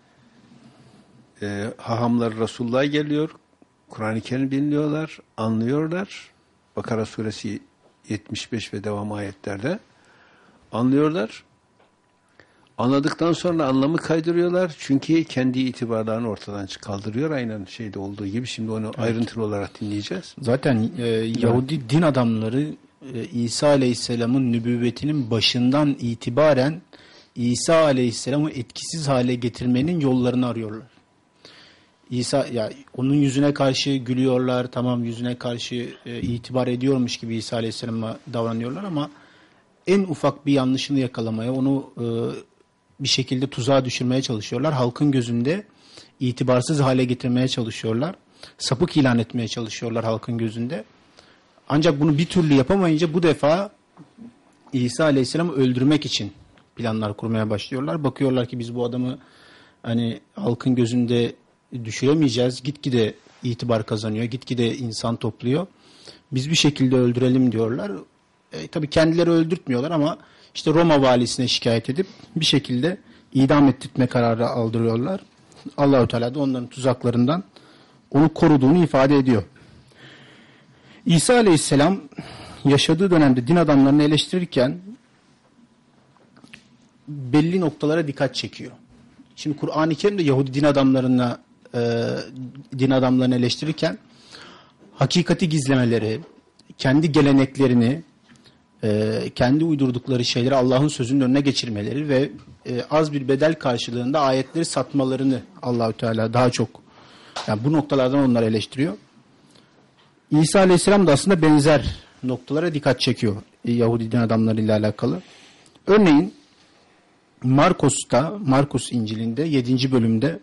A: hahamlar Resulullah'a geliyor. Kur'an-ı Kerim dinliyorlar, anlıyorlar. Bakara suresi 75 ve devam ayetlerde anlıyorlar. Anladıktan sonra anlamı kaydırıyorlar. Çünkü kendi itibarlarını ortadan kaldırıyor. Aynen şeyde olduğu gibi. Şimdi onu ayrıntılı olarak dinleyeceğiz.
B: Zaten Yahudi din adamları İsa Aleyhisselam'ın nübüvvetinin başından itibaren İsa Aleyhisselam'ı etkisiz hale getirmenin yollarını arıyorlar. İsa onun yüzüne karşı gülüyorlar, tamam yüzüne karşı itibar ediyormuş gibi İsa Aleyhisselam'a davranıyorlar ama en ufak bir yanlışını yakalamaya, onu bir şekilde tuzağa düşürmeye çalışıyorlar. Halkın gözünde itibarsız hale getirmeye çalışıyorlar. Sapık ilan etmeye çalışıyorlar halkın gözünde. Ancak bunu bir türlü yapamayınca bu defa İsa Aleyhisselam'ı öldürmek için planlar kurmaya başlıyorlar. Bakıyorlar ki biz bu adamı hani halkın gözünde düşüremeyeceğiz. Gitgide itibar kazanıyor. Gitgide insan topluyor. Biz bir şekilde öldürelim diyorlar. Tabii kendileri öldürtmüyorlar ama İşte Roma valisine şikayet edip bir şekilde idam ettirme kararı aldırıyorlar. Allah-u Teala da onların tuzaklarından onu koruduğunu ifade ediyor. İsa Aleyhisselam yaşadığı dönemde din adamlarını eleştirirken belli noktalara dikkat çekiyor. Şimdi Kur'an-ı Kerim'de Yahudi din adamlarını eleştirirken hakikati gizlemeleri, kendi geleneklerini, kendi uydurdukları şeyleri Allah'ın sözünün önüne geçirmeleri ve az bir bedel karşılığında ayetleri satmalarını Allahü Teala daha çok, yani bu noktalardan onları eleştiriyor. İsa Aleyhisselam da aslında benzer noktalara dikkat çekiyor Yahudi din adamlarıyla alakalı. Örneğin Markus İncil'inde 7. bölümde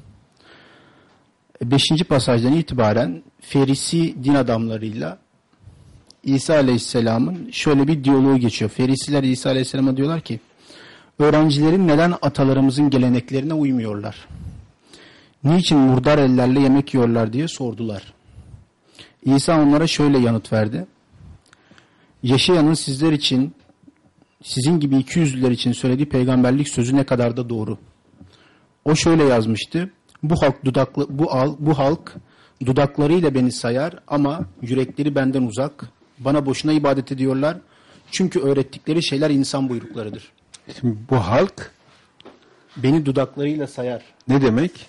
B: 5. pasajdan itibaren Ferisi din adamlarıyla İsa Aleyhisselam'ın şöyle bir diyaloğu geçiyor. Ferisiler İsa Aleyhisselam'a diyorlar ki, öğrencilerin neden atalarımızın geleneklerine uymuyorlar? Niçin murdar ellerle yemek yiyorlar diye sordular. İsa onlara şöyle yanıt verdi. Yaşayanın sizler için, sizin gibi 200'lüler için söylediği peygamberlik sözü ne kadar da doğru. O şöyle yazmıştı. Bu halk dudaklarıyla beni sayar ama yürekleri benden uzak. Bana boşuna ibadet ediyorlar. Çünkü öğrettikleri şeyler insan buyruklarıdır.
A: Şimdi bu halk
B: beni dudaklarıyla sayar.
A: ne demek?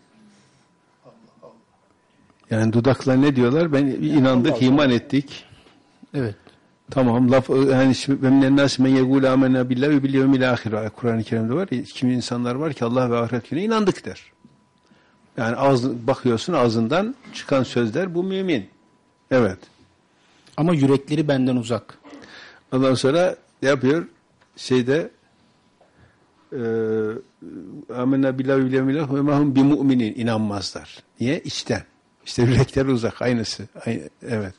A: Yani dudaklar ne diyorlar? Ben inandık, iman ettik.
B: Evet.
A: Tamam, laf yani memnen nas men yegul amena billahi ve bil yevmil ahir. Kur'an-ı Kerim'de var ya, kimi insanlar var ki Allah ve ahiret gününe inandık der. Yani bakıyorsun ağzından çıkan sözler bu mümin. Evet.
B: Ama yürekleri benden uzak.
A: Ondan sonra yapıyor amena billahi ve bil yevmil ahir ve mahum bi mu'minin, inanmazlar. Niye? İçten. İşte yürekleri uzak, aynısı. Evet.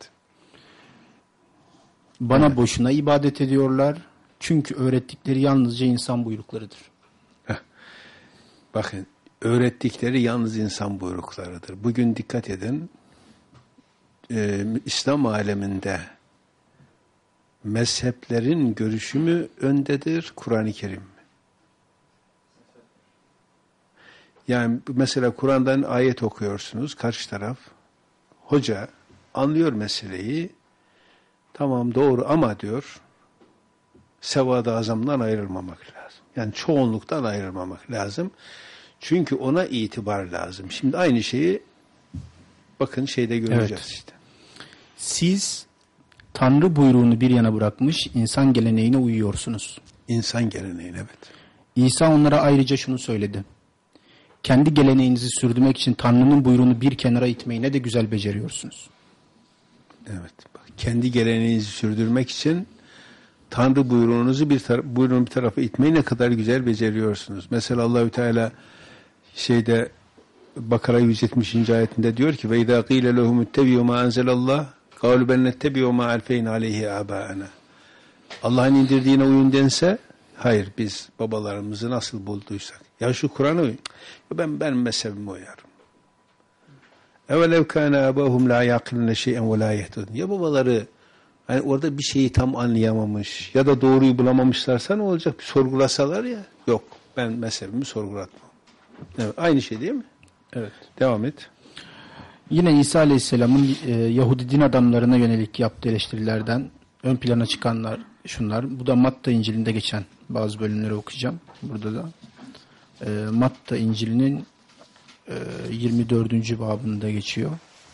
B: Bana boşuna ibadet ediyorlar. Çünkü öğrettikleri yalnızca insan buyruklarıdır.
A: Bakın, öğrettikleri yalnız insan buyruklarıdır. Bugün dikkat edin, İslam aleminde mezheplerin görüşü mü öndedir, Kur'an-ı Kerim mi? Yani mesela Kur'an'dan ayet okuyorsunuz, karşı taraf, hoca anlıyor meseleyi, tamam doğru ama diyor, sevad-ı azamdan ayrılmamak lazım. Yani çoğunluktan ayrılmamak lazım. Çünkü ona itibar lazım. Şimdi aynı şeyi bakın şeyde göreceğiz
B: evet.
A: işte.
B: Siz Tanrı buyruğunu bir yana bırakmış insan geleneğine uyuyorsunuz.
A: İnsan geleneğine, evet.
B: İsa onlara ayrıca şunu söyledi. Kendi geleneğinizi sürdürmek için Tanrı'nın buyruğunu bir kenara itmeyi ne de güzel beceriyorsunuz.
A: Evet. Bak, kendi geleneğinizi sürdürmek için Tanrı buyruğunuzu buyruğunu bir tarafa itmeyi ne kadar güzel beceriyorsunuz. Mesela Allahü Teala Bakara 170. ayetinde diyor ki: "Ve izâ qîle lehum ittebi'û mâ enzelallah kâlu ben nettebi'û mâ alfeyne aleyhi âbâena." Allah'ın indirdiğine uyun dense, hayır biz babalarımızı nasıl bulduysak. Ya şu Kur'an'a uyun. Ben mezhebime uyarım. Evelev kâne âbâhum lâ yâkilne şey'en ve lâ yehtedûn. Ya babaları hani orada bir şeyi tam anlayamamış ya da doğruyu bulamamışlarsa ne olacak? Bir sorgulasalar ya. Yok, ben mezhebimi sorgulatmam. Evet, aynı şey değil mi?
B: Evet.
A: Devam et.
B: Yine İsa Aleyhisselam'ın Yahudi din adamlarına yönelik yaptığı eleştirilerden ön plana çıkanlar şunlar. Bu da Matta İncil'inde geçen bazı bölümleri okuyacağım. Burada da Matta İncil'inin 24. babında geçiyor.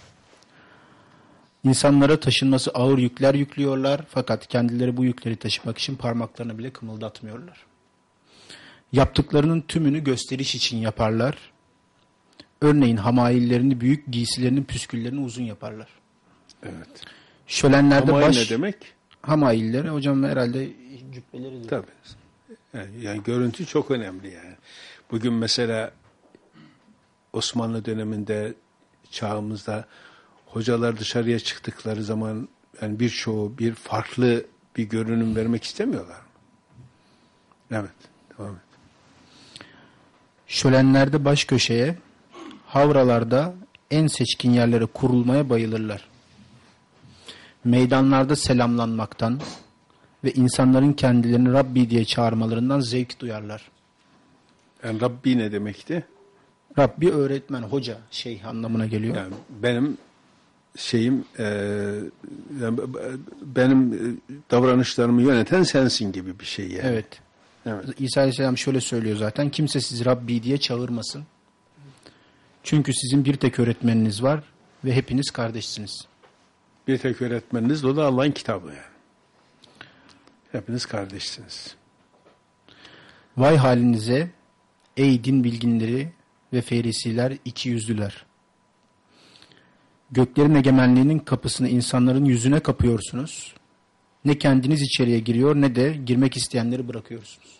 B: İnsanlara taşınması ağır yükler yüklüyorlar fakat kendileri bu yükleri taşımak için parmaklarını bile kımıldatmıyorlar. Yaptıklarının tümünü gösteriş için yaparlar. Örneğin hamaillerini büyük, giysilerinin püsküllerini uzun yaparlar.
A: Evet.
B: Şölenlerde
A: Hamail ne demek?
B: Hamailleri hocam herhalde cübbeleridir.
A: Tabii. Yani görüntü çok önemli yani. Bugün mesela Osmanlı döneminde, çağımızda hocalar dışarıya çıktıkları zaman yani birçoğu bir farklı bir görünüm vermek istemiyorlar. Evet. Devam et.
B: Şölenlerde baş köşeye, havralarda en seçkin yerlere kurulmaya bayılırlar. Meydanlarda selamlanmaktan, ve insanların kendilerini Rabbi diye çağırmalarından zevk duyarlar.
A: Yani Rabbi ne demekti?
B: Rabbi öğretmen, hoca, şeyh anlamına geliyor.
A: Yani benim şeyim yani benim davranışlarımı yöneten sensin gibi bir şey yani.
B: Evet.
A: Evet.
B: İsa Aleyhisselam şöyle söylüyor zaten. Kimse sizi Rabbi diye çağırmasın. Çünkü sizin bir tek öğretmeniniz var ve hepiniz kardeşsiniz.
A: Bir tek öğretmeniniz, o da Allah'ın kitabı yani. Hepiniz kardeşsiniz.
B: Vay halinize ey din bilginleri ve ferisiler, ikiyüzlüler. Göklerin egemenliğinin kapısını insanların yüzüne kapıyorsunuz. Ne kendiniz içeriye giriyor ne de girmek isteyenleri bırakıyorsunuz.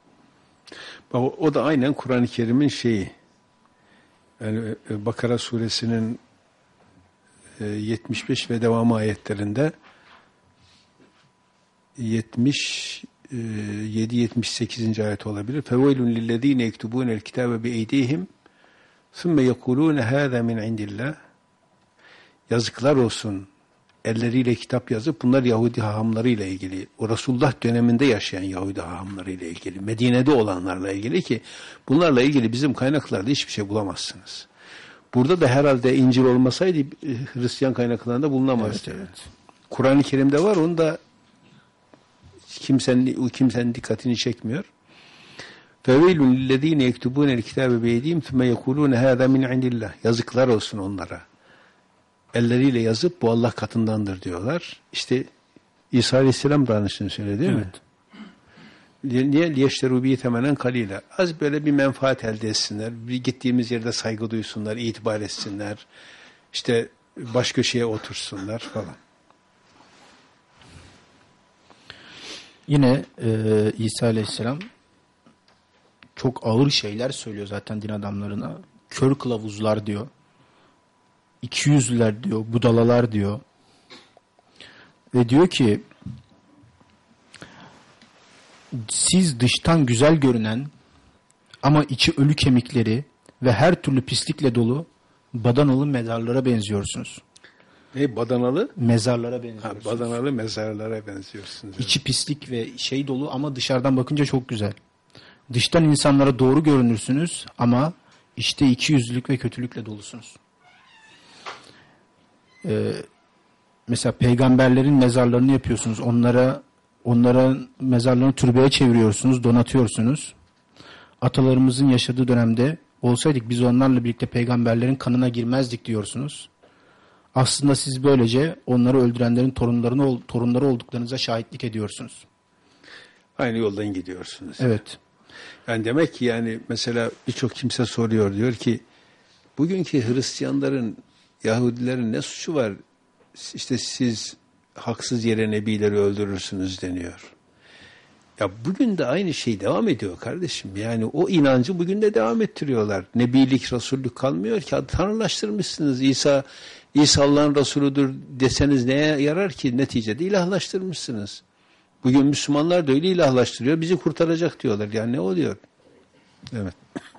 A: O da aynen Kur'an-ı Kerim'in şeyi. Yani Bakara suresinin 75 ve devamı ayetlerinde 77-78. ayet olabilir. فَوَيْلٌ لِلَّذ۪ينَ يَكْتُبُونَ الْكِتَابَ بِاَيْدِيهِمْ ثُمَّ يَقُولُونَ هَذَا مِنْ عِنْدِ اللّٰهِ Yazıklar olsun. Elleriyle kitap yazıp, bunlar Yahudi hahamlarıyla ilgili, o Resulullah döneminde yaşayan Yahudi hahamlarıyla ilgili, Medine'de olanlarla ilgili, ki bunlarla ilgili bizim kaynaklarda hiçbir şey bulamazsınız. Burada da herhalde İncil olmasaydı Hristiyan kaynaklarında bulunamazdı.
B: Evet, evet.
A: Kur'an-ı Kerim'de var, onu da kimsenin dikkatini çekmiyor. فَوَيْلٌ لِلَّذ۪ينَ يَكْتُبُونَ الْكِتَابَ بِيَد۪يهِمْ ثُمَّ يَقُولُونَ هَذَا مِنْ عِنْدِ اللّٰهِ Yazıklar olsun onlara. Elleriyle yazıp bu Allah katındandır diyorlar. İşte İsa Aleyhisselam da aynısını söyledi değil mi? Niye liyeşteru bi temenen kalile? Az böyle bir menfaat elde etsinler. Bir gittiğimiz yerde saygı duysunlar, itibar etsinler. İşte baş köşeye otursunlar falan.
B: Yine İsa Aleyhisselam çok ağır şeyler söylüyor zaten din adamlarına. Kör kılavuzlar diyor. İkiyüzlüler diyor. Budalalar diyor. Ve diyor ki siz dıştan güzel görünen ama içi ölü kemikleri ve her türlü pislikle dolu badanalı mezarlara benziyorsunuz.
A: Ne badanalı?
B: Mezarlara benziyorsunuz.
A: Badanalı mezarlara benziyorsunuz.
B: İçi pislik ve şey dolu ama dışarıdan bakınca çok güzel. Dıştan insanlara doğru görünürsünüz ama işte ikiyüzlülük ve kötülükle dolusunuz. Mesela peygamberlerin mezarlarını yapıyorsunuz. Onlara mezarlarını türbeye çeviriyorsunuz, donatıyorsunuz. Atalarımızın yaşadığı dönemde olsaydık biz onlarla birlikte peygamberlerin kanına girmezdik diyorsunuz. Aslında siz böylece onları öldürenlerin torunları olduklarınıza şahitlik ediyorsunuz.
A: Aynı yoldan gidiyorsunuz.
B: Evet.
A: Yani demek ki yani mesela birçok kimse soruyor, diyor ki bugünkü Hristiyanların, Yahudilerin ne suçu var? İşte siz haksız yere nebileri öldürürsünüz deniyor. Ya bugün de aynı şey devam ediyor kardeşim. Yani o inancı bugün de devam ettiriyorlar. Nebilik, Resullük kalmıyor ki. Tanrılaştırmışsınız. İsa Allah'ın Resulüdür deseniz neye yarar ki? Neticede ilahlaştırmışsınız. Bugün Müslümanlar da öyle ilahlaştırıyor. Bizi kurtaracak diyorlar. Yani ne oluyor? Evet.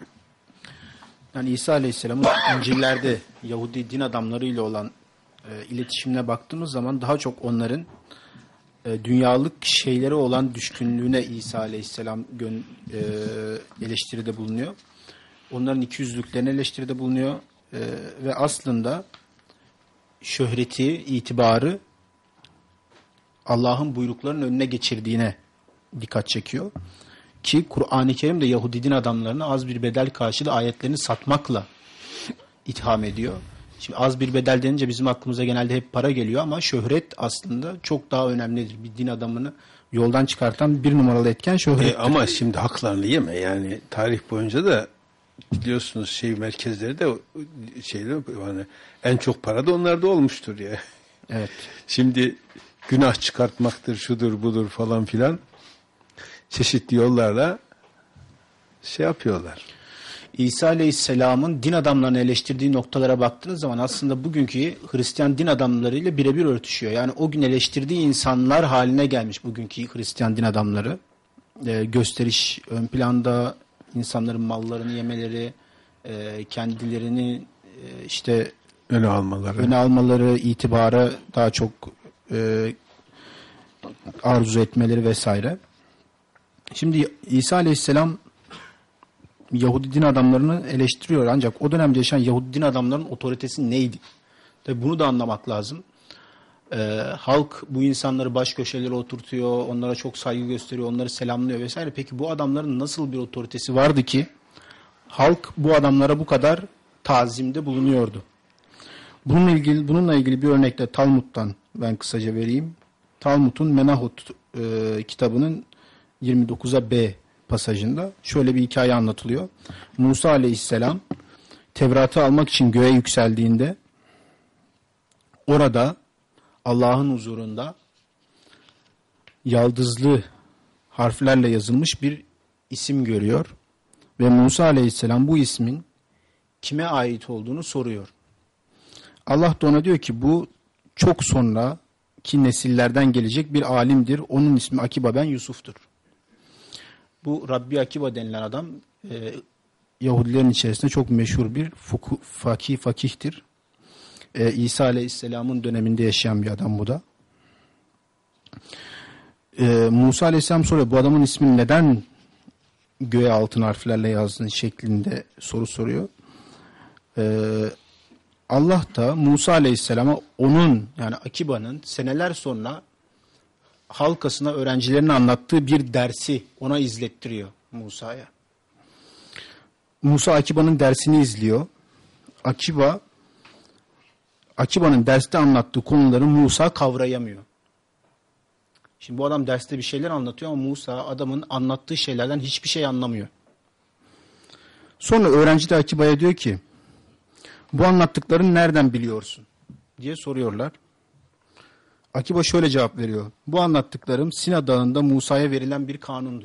B: Yani İsa Aleyhisselam'ın İncil'lerde Yahudi din adamlarıyla olan iletişimine baktığımız zaman daha çok onların dünyalık şeylere olan düşkünlüğüne İsa Aleyhisselam eleştiride bulunuyor. Onların ikiyüzlülüklerine eleştiride bulunuyor. Ve aslında şöhreti, itibarı Allah'ın buyruklarının önüne geçirdiğine dikkat çekiyor. Ki Kur'an-ı Kerim de Yahudi din adamlarını az bir bedel karşılığı ayetlerini satmakla itham ediyor. Şimdi az bir bedel denince bizim aklımıza genelde hep para geliyor ama şöhret aslında çok daha önemlidir. Bir din adamını yoldan çıkartan bir numaralı etken şöhret.
A: Ama şimdi haklarını yeme. Yani tarih boyunca da biliyorsunuz merkezleri de yani en çok para da onlarda olmuştur ya.
B: Evet.
A: Şimdi günah çıkartmaktır, şudur budur falan filan çeşitli yollarla yapıyorlar.
B: İsa Aleyhisselam'ın din adamlarını eleştirdiği noktalara baktığınız zaman aslında bugünkü Hristiyan din adamlarıyla birebir örtüşüyor. Yani o gün eleştirdiği insanlar haline gelmiş bugünkü Hristiyan din adamları. Gösteriş ön planda, insanların mallarını yemeleri, kendilerini öne almaları, itibara daha çok arzu etmeleri vesaire. Şimdi İsa Aleyhisselam Yahudi din adamlarını eleştiriyor. Ancak o dönemde yaşayan Yahudi din adamlarının otoritesi neydi? Tabii bunu da anlamak lazım. Halk bu insanları baş köşelere oturtuyor, onlara çok saygı gösteriyor, onları selamlıyor vesaire. Peki bu adamların nasıl bir otoritesi vardı ki halk bu adamlara bu kadar tazimde bulunuyordu? Bununla ilgili bir örnek de Talmud'dan ben kısaca vereyim. Talmud'un Menahut kitabının 29'a B pasajında şöyle bir hikaye anlatılıyor. Musa Aleyhisselam Tevrat'ı almak için göğe yükseldiğinde orada Allah'ın huzurunda yaldızlı harflerle yazılmış bir isim görüyor. Ve Musa Aleyhisselam bu ismin kime ait olduğunu soruyor. Allah da ona diyor ki bu çok sonraki nesillerden gelecek bir alimdir. Onun ismi Akiba ben Yusuf'tur. Bu Rabbi Akiba denilen adam Yahudilerin içerisinde çok meşhur bir fakihtir. İsa Aleyhisselam'ın döneminde yaşayan bir adam bu da. Musa Aleyhisselam soruyor bu adamın ismini neden göğe altın harflerle yazdığın şeklinde soru soruyor. Allah da Musa Aleyhisselam'a onun yani Akiba'nın seneler sonra halkasına öğrencilerine anlattığı bir dersi ona izlettiriyor Musa'ya. Musa Akiba'nın dersini izliyor. Akiba'nın derste anlattığı konuları Musa kavrayamıyor. Şimdi bu adam derste bir şeyler anlatıyor ama Musa adamın anlattığı şeylerden hiçbir şey anlamıyor. Sonra öğrenci de Akiba'ya diyor ki bu anlattıklarını nereden biliyorsun diye soruyorlar. Akiba şöyle cevap veriyor. Bu anlattıklarım Sina Dağı'nda Musa'ya verilen bir kanundur.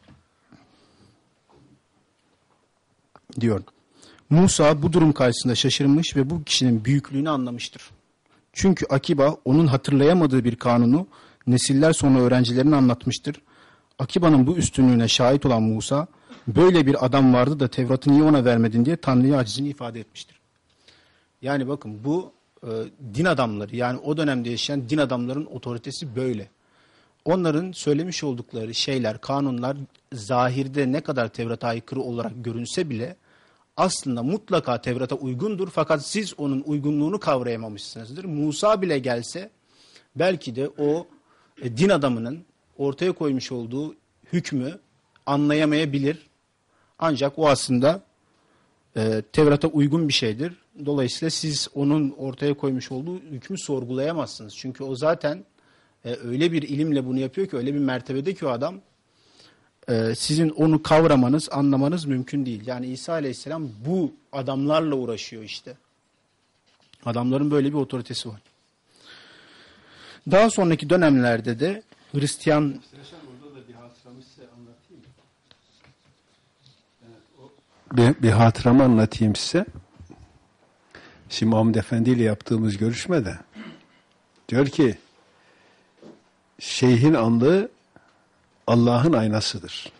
B: Diyor. Musa bu durum karşısında şaşırmış ve bu kişinin büyüklüğünü anlamıştır. Çünkü Akiba onun hatırlayamadığı bir kanunu nesiller sonra öğrencilerine anlatmıştır. Akiba'nın bu üstünlüğüne şahit olan Musa, böyle bir adam vardı da Tevrat'ı niye ona vermedin diye Tanrı'ya acizini ifade etmiştir. Yani bakın bu din adamları yani o dönemde yaşayan din adamların otoritesi böyle. Onların söylemiş oldukları şeyler, kanunlar zahirde ne kadar Tevrat'a aykırı olarak görünse bile aslında mutlaka Tevrat'a uygundur fakat siz onun uygunluğunu kavrayamamışsınızdır. Musa bile gelse belki de o din adamının ortaya koymuş olduğu hükmü anlayamayabilir. Ancak o aslında Tevrat'a uygun bir şeydir. Dolayısıyla siz onun ortaya koymuş olduğu hükmü sorgulayamazsınız. Çünkü o zaten öyle bir ilimle bunu yapıyor ki öyle bir mertebede ki o adam sizin onu kavramanız, anlamanız mümkün değil. Yani İsa Aleyhisselam bu adamlarla uğraşıyor işte. Adamların böyle bir otoritesi var. Daha sonraki dönemlerde de Hristiyan...
A: Bir hatıramı anlatayım size. Şimdi Mahmud Efendi ile yaptığımız görüşmede diyor ki şeyhin anlığı Allah'ın aynasıdır.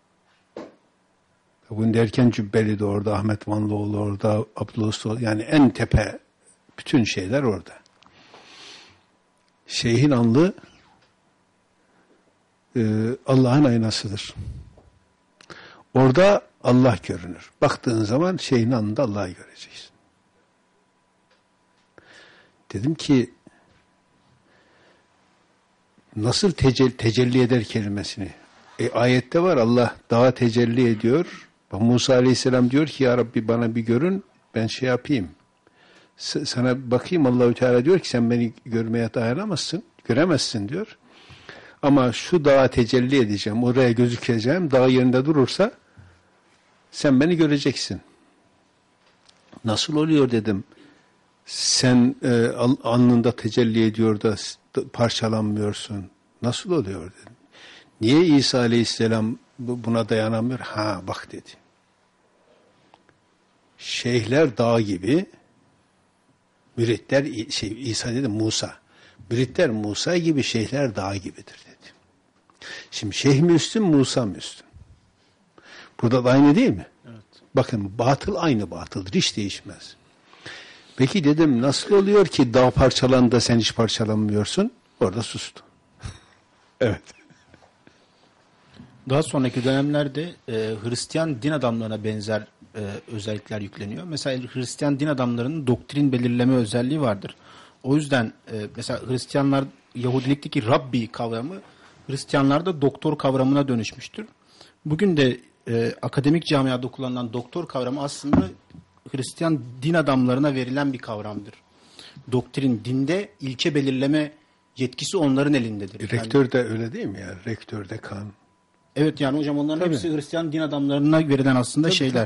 A: Bunu derken Cübbeli de orada, Ahmet Vanlıoğlu orada, Abdullah Usta yani en tepe bütün şeyler orada. Şeyhin anlığı Allah'ın aynasıdır. Orada Allah görünür. Baktığın zaman şeyhin anında Allah'ı göreceksin. Dedim ki nasıl tecelli eder kelimesini? Ayette var Allah dağa tecelli ediyor. Musa Aleyhisselam diyor ki ya Rabbi bana bir görün ben şey yapayım. Sana bakayım Allahü Teala diyor ki sen beni görmeye dayanamazsın. Göremezsin diyor. Ama şu dağa tecelli edeceğim. Oraya gözükeceğim. Dağ yerinde durursa sen beni göreceksin. Nasıl oluyor dedim. Sen alnında tecelli ediyor da parçalanmıyorsun. Nasıl oluyor dedim. Niye İsa Aleyhisselam buna dayanamıyor? Ha bak dedi. Şeyhler dağ gibi, müritler İsa dedi Musa. Müritler Musa gibi, şeyhler dağ gibidir dedi. Şimdi şeyh mi üstün, Musa mı üstün? Burada da aynı değil mi? Evet. Bakın batıl aynı batıldır. Hiç değişmez. Peki dedim nasıl oluyor ki dağ parçalandı da sen hiç parçalanmıyorsun? Orada sustu. Evet.
B: Daha sonraki dönemlerde Hristiyan din adamlarına benzer özellikler yükleniyor. Mesela Hristiyan din adamlarının doktrin belirleme özelliği vardır. O yüzden mesela Hristiyanlar, Yahudilikteki Rabbi kavramı Hristiyanlarda doktor kavramına dönüşmüştür. Bugün de akademik camiada kullanılan doktor kavramı aslında Hristiyan din adamlarına verilen bir kavramdır. Doktrin, dinde ilke belirleme yetkisi onların elindedir.
A: Rektör de öyle değil mi ya? Rektör, dekan.
B: Evet, yani hocam onların
A: Tabii.
B: hepsi Hristiyan din adamlarına verilen aslında
A: Tabii,
B: şeyler.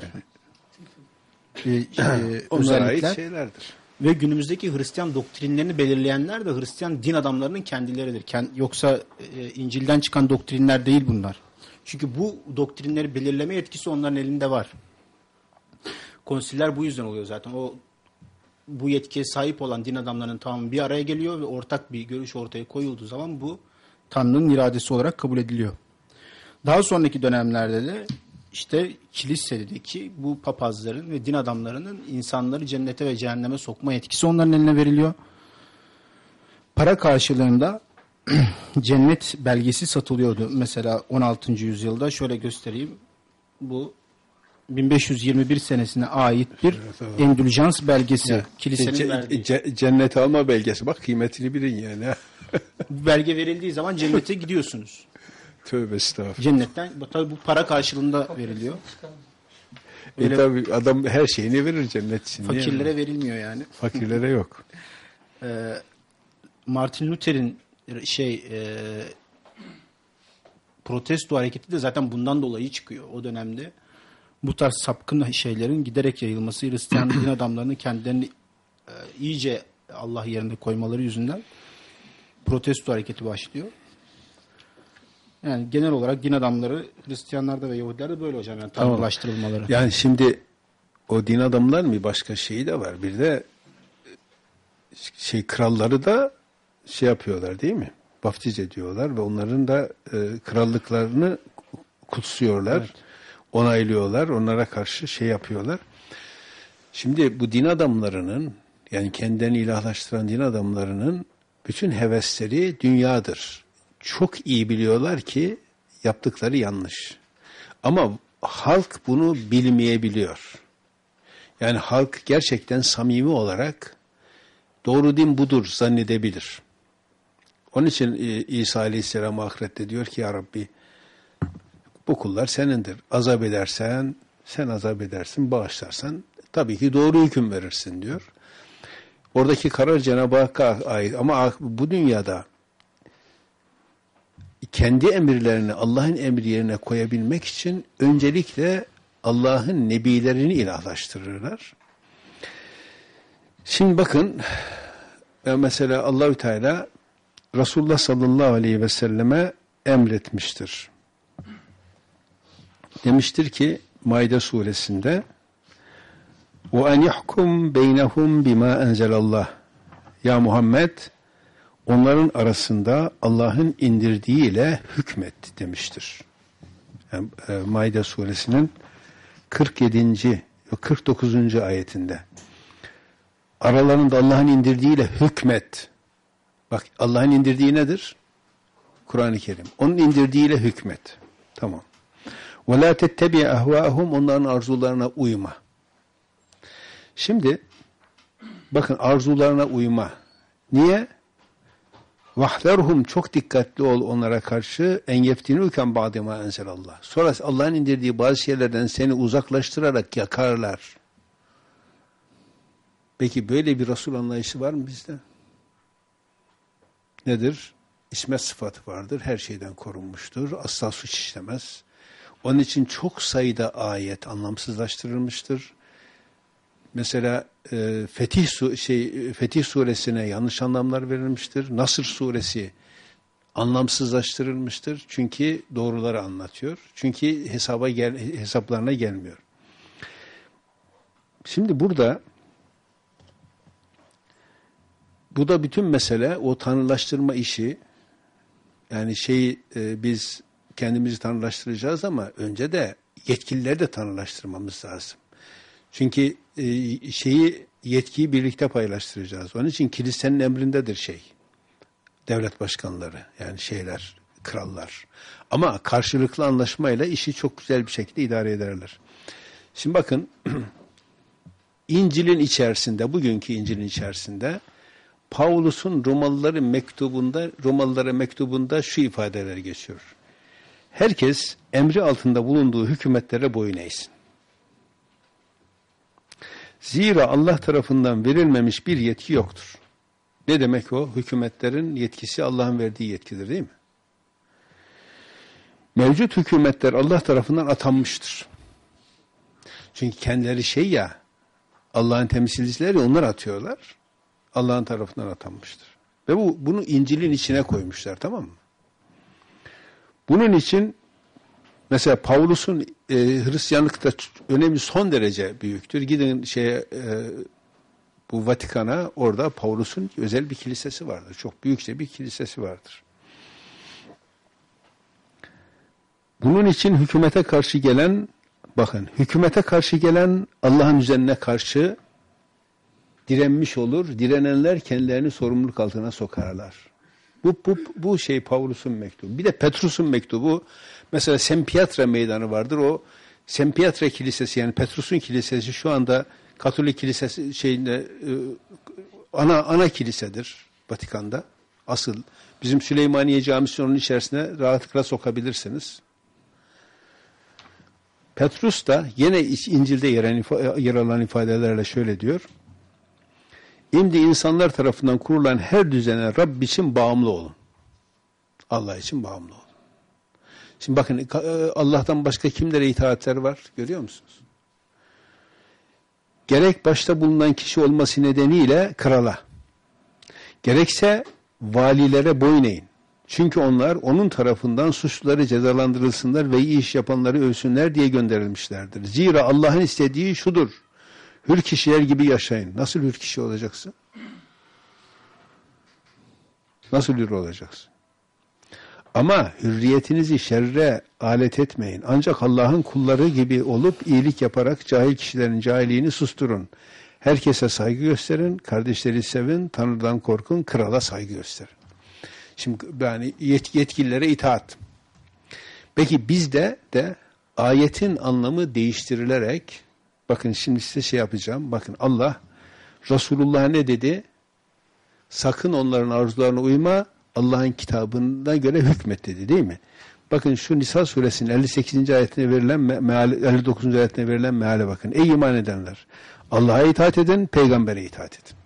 A: Onlara
B: Özellikler.
A: ait şeylerdir.
B: Ve günümüzdeki Hristiyan doktrinlerini belirleyenler de Hristiyan din adamlarının kendileridir. Yoksa İncil'den çıkan doktrinler değil bunlar. Çünkü bu doktrinleri belirleme yetkisi onların elinde var. Konsiller bu yüzden oluyor zaten. Bu yetkiye sahip olan din adamlarının tamamı bir araya geliyor ve ortak bir görüş ortaya koyulduğu zaman bu Tanrı'nın iradesi olarak kabul ediliyor. Daha sonraki dönemlerde de işte kilisedeki bu papazların ve din adamlarının insanları cennete ve cehenneme sokma yetkisi onların eline veriliyor. Para karşılığında cennet belgesi satılıyordu. Mesela 16. yüzyılda şöyle göstereyim. Bu 1521 senesine ait bir endüljans belgesi. Kilisenin verdiği.
A: Cennet alma belgesi. Bak kıymetini bilin yani.
B: Bu belge verildiği zaman cennete gidiyorsunuz.
A: Tövbe estağfurullah.
B: Cennetten tabii bu para karşılığında veriliyor.
A: Tabii adam her şeyini verir cennet için.
B: Fakirlere verilmiyor yani.
A: Fakirlere yok.
B: Martin Luther'in protesto hareketi de zaten bundan dolayı çıkıyor o dönemde. Bu tarz sapkın şeylerin giderek yayılması, Hristiyan din adamlarının kendilerini iyice Allah yerine koymaları yüzünden protesto hareketi başlıyor. Yani genel olarak din adamları Hristiyanlarda ve Yahudilerde böyle hocam, yani tanrılaştırılmaları.
A: Yani şimdi o din adamların bir başka şeyi de var. Bir de kralları da yapıyorlar değil mi? Vaftiz ediyorlar ve onların da krallıklarını kutsuyorlar. Evet. Onaylıyorlar. Onlara karşı yapıyorlar. Şimdi bu din adamlarının, yani kendilerini ilahlaştıran din adamlarının bütün hevesleri dünyadır. Çok iyi biliyorlar ki yaptıkları yanlış. Ama halk bunu bilmeyebiliyor. Yani halk gerçekten samimi olarak doğru din budur zannedebilir. Onun için İsa Aleyhisselam ahirette diyor ki ya Rabbi, bu kullar senindir. Azap edersen sen azap edersin, bağışlarsan tabii ki doğru hüküm verirsin diyor. Oradaki karar Cenab-ı Hakk'a ait ama bu dünyada kendi emirlerini Allah'ın emri yerine koyabilmek için öncelikle Allah'ın nebilerini ilahlaştırırlar. Şimdi bakın mesela Allahü Teala Resulullah sallallahu aleyhi ve selleme emretmiştir. Demiştir ki Maide suresinde وَاَنْ يَحْكُمْ بَيْنَهُمْ بِمَا اَنْزَلَ اللّٰهِ Ya Muhammed, onların arasında Allah'ın indirdiğiyle hükmet demiştir. Yani, Maide suresinin 49. ayetinde. Aralarında Allah'ın indirdiğiyle hükmet. Bak Allah'ın indirdiği nedir? Kur'an-ı Kerim. Onun indirdiğiyle hükmet. Tamam. وَلَا تَتَّبِعَ اَهْوَاهُمْ Onların arzularına uyma. Şimdi bakın arzularına uyma. Niye? وَحْذَرْهُمْ Çok dikkatli ol onlara karşı en yeftinûken بَعْدِ مَا اَنْزَلَ اللّٰهِ Sonra Allah'ın indirdiği bazı şeylerden seni uzaklaştırarak yakarlar. Peki böyle bir Resul anlayışı var mı bizde? Nedir? İsmet sıfatı vardır. Her şeyden korunmuştur. Asla suç işlemez. Onun için çok sayıda ayet anlamsızlaştırılmıştır. Mesela Fetih suresine yanlış anlamlar verilmiştir. Nasr suresi anlamsızlaştırılmıştır. Çünkü doğruları anlatıyor. Çünkü hesaplarına gelmiyor. Şimdi burada bu da bütün mesele o tanrılaştırma işi. Yani biz kendimizi tanrılaştıracağız ama önce de yetkilileri de tanrılaştırmamız lazım. Çünkü yetkiyi birlikte paylaştıracağız. Onun için kilisenin emrindedir devlet başkanları, yani krallar. Ama karşılıklı anlaşmayla işi çok güzel bir şekilde idare ederler. Şimdi bakın İncil'in içerisinde, bugünkü İncil'in içerisinde Pavlus'un Romalılara mektubunda şu ifadeler geçiyor. Herkes emri altında bulunduğu hükümetlere boyun eğsin. Zira Allah tarafından verilmemiş bir yetki yoktur. Ne demek o? Hükümetlerin yetkisi Allah'ın verdiği yetkidir, değil mi? Mevcut hükümetler Allah tarafından atanmıştır. Çünkü kendileri Allah'ın temsilcileri, onlar atıyorlar. Allah'ın tarafından atanmıştır. Ve bunu İncil'in içine koymuşlar, tamam mı? Bunun için mesela Pavlus'un Hristiyanlıkta önemi son derece büyüktür. Gidin bu Vatikan'a, orada Pavlus'un özel bir kilisesi vardır. Çok büyükçe bir kilisesi vardır. Bunun için hükümete karşı gelen Allah'ın üzerine karşı direnmiş olur. Direnenler kendilerini sorumluluk altına sokarlar. Bu Pavlus'un mektubu. Bir de Petrus'un mektubu. Mesela Sempiatra meydanı vardır. O Sempiatra kilisesi, yani Petrus'un kilisesi şu anda Katolik kilisesi ana kilisedir Vatikan'da. Asıl bizim Süleymaniye Camisi onun içerisine rahatlıkla sokabilirsiniz. Petrus da yine İncil'de yer alan ifadelerle şöyle diyor. Şimdi insanlar tarafından kurulan her düzene Rabb için bağımlı olun. Allah için bağımlı olun. Şimdi bakın Allah'tan başka kimlere itaatler var görüyor musunuz? Gerek başta bulunan kişi olması nedeniyle krala, gerekse valilere boyun eğin. Çünkü onlar onun tarafından suçluları cezalandırılsınlar ve iyi iş yapanları övsünler diye gönderilmişlerdir. Zira Allah'ın istediği şudur. Hür kişiler gibi yaşayın. Nasıl hür kişi olacaksın? Nasıl hür olacaksın? Ama hürriyetinizi şerre alet etmeyin. Ancak Allah'ın kulları gibi olup iyilik yaparak cahil kişilerin cahilliğini susturun. Herkese saygı gösterin, kardeşleri sevin, Tanrı'dan korkun, krala saygı gösterin. Şimdi yani yetkililere itaat. Peki bizde de ayetin anlamı değiştirilerek, bakın şimdi size yapacağım. Bakın Allah Resulullah ne dedi? Sakın onların arzularına uyma, Allah'ın kitabına göre hükmet dedi, değil mi? Bakın şu Nisa suresinin 58. ayetine verilen meale, 59. ayetine verilen meale bakın. Ey iman edenler! Allah'a itaat edin, peygambere itaat edin.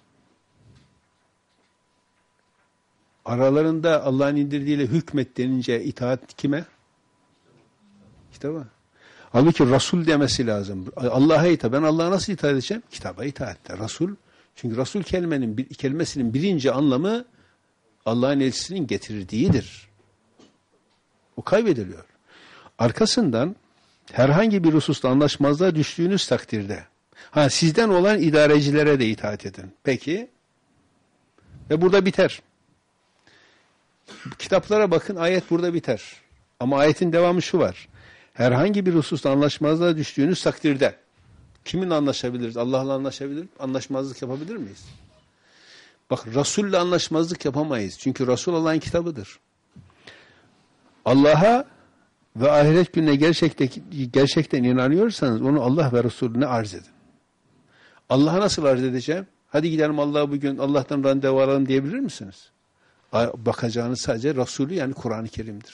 A: Aralarında Allah'ın indirdiğiyle hükmet denince itaat kime? Kitaba. Halbuki Resul demesi lazım. Allah'a itaat. Ben Allah'a nasıl itaat edeceğim? Kitaba itaat. Resul. Çünkü Resul kelimesinin birinci anlamı Allah'ın elçisinin getirdiğidir. O kaybediliyor. Arkasından herhangi bir hususta anlaşmazlığa düştüğünüz takdirde sizden olan idarecilere de itaat edin. Peki. Ve burada biter. Kitaplara bakın, ayet burada biter. Ama ayetin devamı şu var. Herhangi bir hususta anlaşmazlığa düştüğünüz takdirde kiminle anlaşabiliriz? Allah'la anlaşmazlık yapabilir miyiz? Bak, Resul'le anlaşmazlık yapamayız. Çünkü Resul Allah'ın kitabıdır. Allah'a ve ahiret gününe gerçekten inanıyorsanız onu Allah ve Resulüne arz edin. Allah'a nasıl arz edeceğim? Hadi gidelim Allah'a bugün Allah'tan randevu alalım diyebilir misiniz? Bakacağınız sadece Resulü, yani Kur'an-ı Kerim'dir.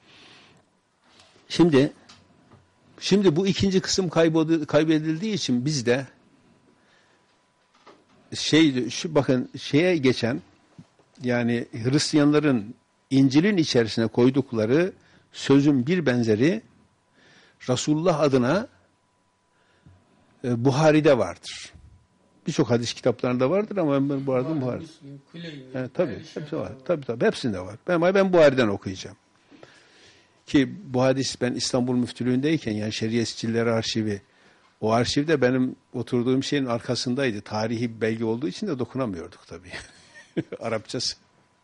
A: Şimdi bu ikinci kısım kaybedildiği için biz de bakın şeye geçen, yani Hristiyanların İncil'in içerisine koydukları sözün bir benzeri Resulullah adına Buhari'de vardır. Birçok hadis kitaplarında vardır ama ben bu arada Buhari. Tabii, hepsi var. Tabii, hepsinde var. Ben Buhari'den okuyacağım. Ki bu hadis, ben İstanbul Müftülüğü'ndeyken, yani Şeriatçileri Arşivi, o arşivde benim oturduğum şeyin arkasındaydı. Tarihi bir belge olduğu için de dokunamıyorduk tabii. Arapçası.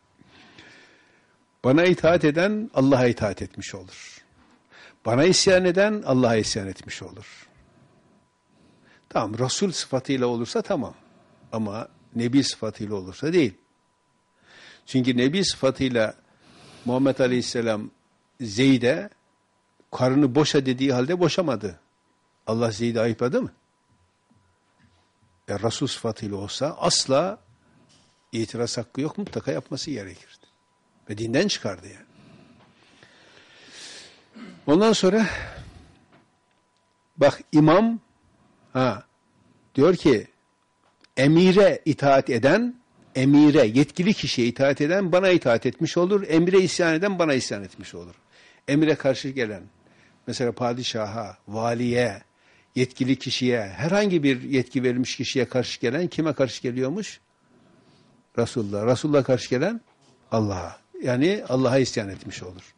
A: Bana itaat eden Allah'a itaat etmiş olur. Bana isyan eden Allah'a isyan etmiş olur. Tamam, Resul sıfatıyla olursa tamam. Ama Nebi sıfatıyla olursa değil. Çünkü Nebi sıfatıyla Muhammed Aleyhisselam Zeyd'e karını boşa dediği halde boşamadı. Allah Zeyd'i ayıpladı mı? Resul sıfatıyla olsa asla itiraz hakkı yok, mutlaka yapması gerekirdi. Ve dinden çıkardı yani. Ondan sonra bak imam diyor ki emire itaat eden, emire, yetkili kişiye itaat eden bana itaat etmiş olur. Emire isyan eden bana isyan etmiş olur. Emire karşı gelen, mesela padişaha, valiye, yetkili kişiye, herhangi bir yetki verilmiş kişiye karşı gelen kime karşı geliyormuş? Resulullah. Resulullah karşı gelen Allah'a. Yani Allah'a isyan etmiş olur.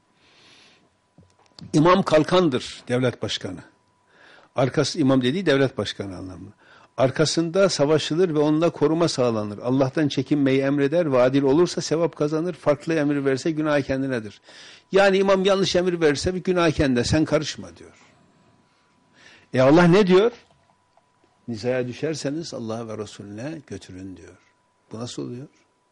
A: İmam kalkandır, devlet başkanı. Arkası imam dediği devlet başkanı anlamında. Arkasında savaşılır ve onunla koruma sağlanır. Allah'tan çekinmeyi emreder ve adil olursa sevap kazanır. Farklı emir verirse günah kendinedir. Yani imam yanlış emir verirse bir günah kendine, sen karışma diyor. Allah ne diyor? Nizaya düşerseniz Allah'a ve Resulüne götürün diyor. Bu nasıl oluyor?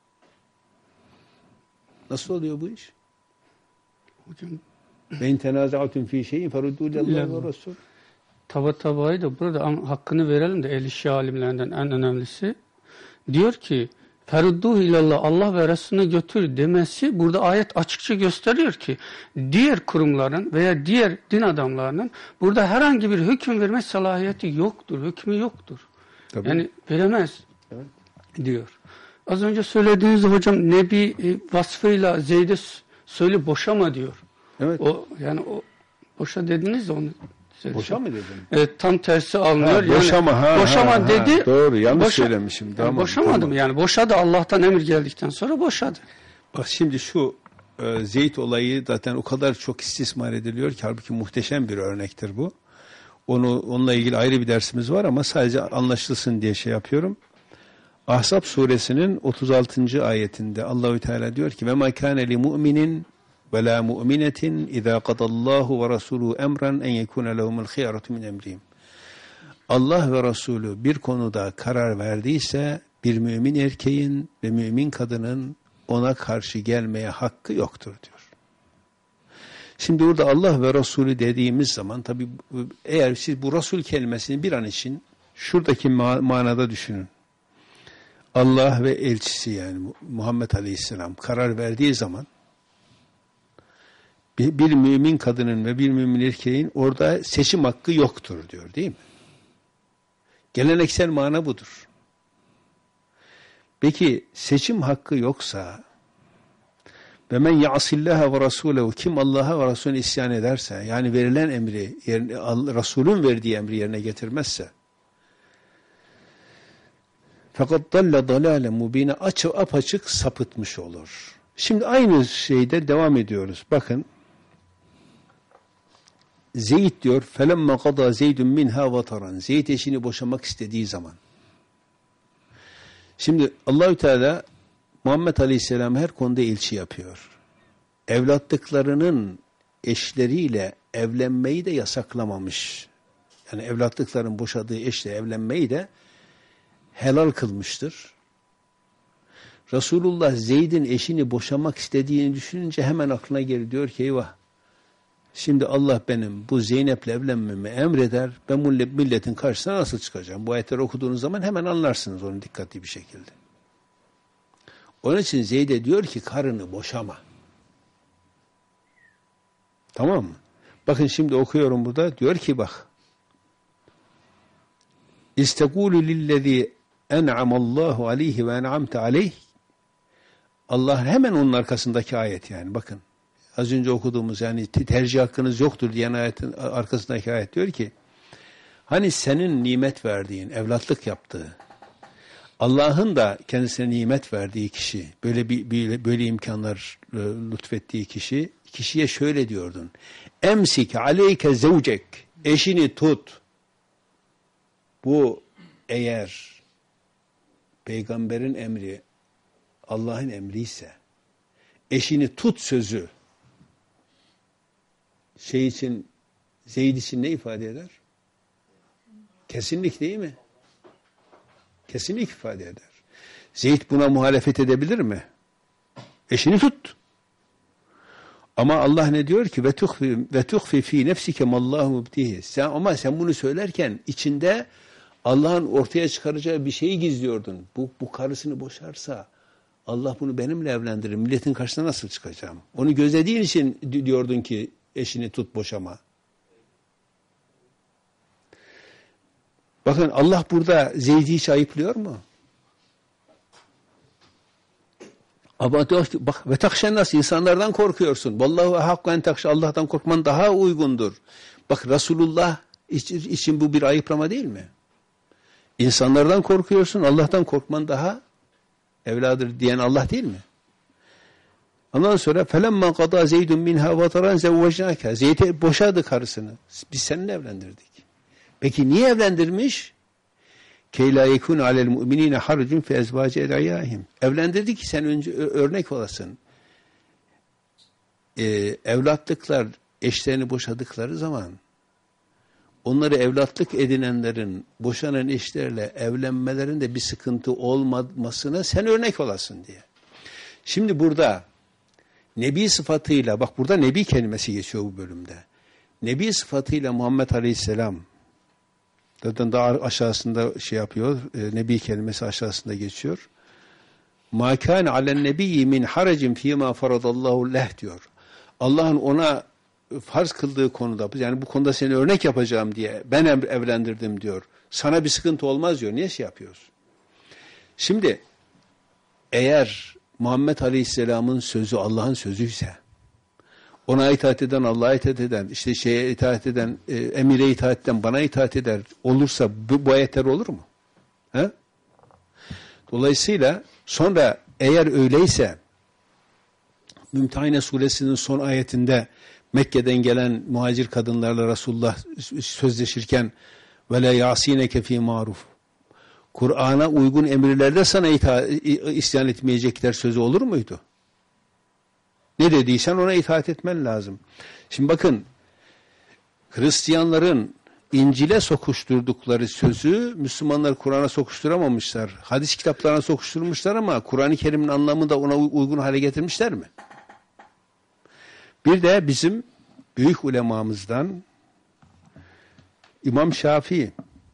A: Nasıl oluyor bu iş?
C: Hocam
A: ve in tenaza'tum fi şey'in feruddu lillahi ve Resul.
C: Tabatabai da burada hakkını verelim de el-işi alimlerinden en önemlisi. Diyor ki ferudduhu ilallah, Allah ve Resulüne götür demesi burada ayet açıkça gösteriyor ki diğer kurumların veya diğer din adamlarının burada herhangi bir hüküm verme salahiyeti yoktur, hükmü yoktur. Tabii. Yani veremez diyor. Az önce söylediğiniz hocam Nebi vasfıyla Zeyd'e söyle boşama diyor.
A: Evet.
C: O boşa dediniz de onu.
A: Boşa mı dedim?
C: Evet, tam tersi alınıyor.
A: Boşama.
C: Boşama dedi.
A: Doğru, yanlış söylemişim.
C: Yani boşamadım yani. Boşadı, Allah'tan emir geldikten sonra boşadı.
A: Bak şimdi şu Zeyd olayı zaten o kadar çok istismar ediliyor ki halbuki muhteşem bir örnektir bu. Onunla ilgili ayrı bir dersimiz var ama sadece anlaşılsın diye şey yapıyorum. Ahzab suresinin 36. ayetinde Allahü Teala diyor ki: "Ve ma kana li mu'minin ve la mu'minetin iza qadallahu ve rasuluhu emran en yekuna lehumul khiyaratu min emrihim." Allah ve Resulü bir konuda karar verdiyse bir mümin erkeğin ve mümin kadının ona karşı gelmeye hakkı yoktur diyor. Şimdi burada Allah ve Resulü dediğimiz zaman tabi eğer siz bu Resul kelimesini bir an için şuradaki manada düşünün. Allah ve elçisi yani Muhammed Aleyhisselam karar verdiği zaman bir mümin kadının ve bir mümin erkeğin orada seçim hakkı yoktur diyor değil mi? Geleneksel mana budur. Peki seçim hakkı yoksa ve men ya'sillaha ve rasulehu, kim Allah'a ve Resulüne isyan ederse, yani verilen emri, Resulün verdiği emri yerine getirmezse, fakat dalle dalalen mubine, apaçık sapıtmış olur. Şimdi aynı şeyde devam ediyoruz. Bakın Zeyd diyor felemma qada Zeydun minha vataran, Zeyd eşini boşamak istediği zaman. Şimdi Allahü Teala Muhammed Aleyhisselam her konuda elçi yapıyor. Evlatlıklarının eşleriyle evlenmeyi de yasaklamamış. Yani evlatlıkların boşadığı eşle evlenmeyi de helal kılmıştır. Resulullah Zeyd'in eşini boşamak istediğini düşününce hemen aklına geliyor ki eyvah, şimdi Allah benim bu Zeynep'le evlenmemi emreder, ben bu milletin karşısına nasıl çıkacağım? Bu ayetleri okuduğunuz zaman hemen anlarsınız onu dikkatli bir şekilde. Onun için Zeyd'e diyor ki karını boşama. Tamam mı? Bakın şimdi okuyorum burada, diyor ki bak. İstekûlü lillezî en'amallahu aleyhi ve en'amte aleyh. Allah hemen onun arkasındaki ayet yani bakın. Az önce okuduğumuz yani tercih hakkınız yoktur diyen ayetin arkasındaki ayet diyor ki hani senin nimet verdiğin, evlatlık yaptığı, Allah'ın da kendisine nimet verdiği kişi, böyle imkanlar lütfettiği kişiye şöyle diyordun. Emsik aleyke zevcek, eşini tut. Bu eğer peygamberin emri Allah'ın emri ise eşini tut sözü Zeyd için ne ifade eder? Kesinlik değil mi? Kesinlik ifade eder. Zeyd buna muhalefet edebilir mi? Eşini tut. Ama Allah ne diyor ki ve tuhfi fi nefsike mallahu mubdihi. Sen bunu söylerken içinde Allah'ın ortaya çıkaracağı bir şeyi gizliyordun. Bu karısını boşarsa Allah bunu benimle evlendirir. Milletin karşısına nasıl çıkacağım? Onu gözlediğin için diyordun ki eşini tut boşama. Bakın Allah burada Zeyd'i hiç ayıplıyor mu? Ama diyor ki bak ve takşen nasıl insanlardan korkuyorsun. Vallahu hakku en takşa, Allah'tan korkman daha uygundur. Bak Resulullah için bu bir ayıplama değil mi? İnsanlardan korkuyorsun, Allah'tan korkman daha evladır diyen Allah değil mi? Ondan sonra felemma qada Zeydun minha vataran zevvecnaka. Zeyd'e boşadı karısını. Biz seninle evlendirdik. Peki niye evlendirmiş? Key la yekun alel mu'minine harcun fi ezvaci ed'iyahim. Evlendirdi ki sen önce örnek olasın. Evlatlıklar eşlerini boşadıkları zaman onları evlatlık edinenlerin boşanan eşlerle evlenmelerinde bir sıkıntı olmasına sen örnek olasın diye. Şimdi burada Nebi sıfatıyla, bak burada Nebi kelimesi geçiyor bu bölümde. Nebi sıfatıyla Muhammed Aleyhisselam, zaten daha aşağısında şey yapıyor, Nebi kelimesi aşağısında geçiyor. مَا كَانَ عَلَى النَّبِيِّ مِنْ حَرَجٍ فِي مَا فَرَضَ اللّٰهُ لَهْ diyor. Allah'ın ona farz kıldığı konuda, yani bu konuda seni örnek yapacağım diye ben evlendirdim diyor. Sana bir sıkıntı olmaz diyor. Niye şey yapıyorsun? Şimdi eğer Muhammed Aleyhisselam'ın sözü Allah'ın sözüyse, ona itaat eden, Allah'a itaat eden, işte şeye itaat eden, emire itaat eden, bana itaat eder olursa bu ayetler olur mu? He? Dolayısıyla sonra eğer öyleyse Mümtehine suresinin son ayetinde Mekke'den gelen muhacir kadınlarla Resulullah sözleşirken ve la yasineke fi maruf. Kur'an'a uygun emirlerde sana isyan etmeyecekler sözü olur muydu? Ne dediysen ona itaat etmen lazım. Şimdi bakın, Hristiyanların İncil'e sokuşturdukları sözü Müslümanlar Kur'an'a sokuşturamamışlar. Hadis kitaplarına sokuşturmuşlar ama Kur'an-ı Kerim'in anlamını da ona uygun hale getirmişler mi? Bir de bizim büyük ulemamızdan İmam Şafii.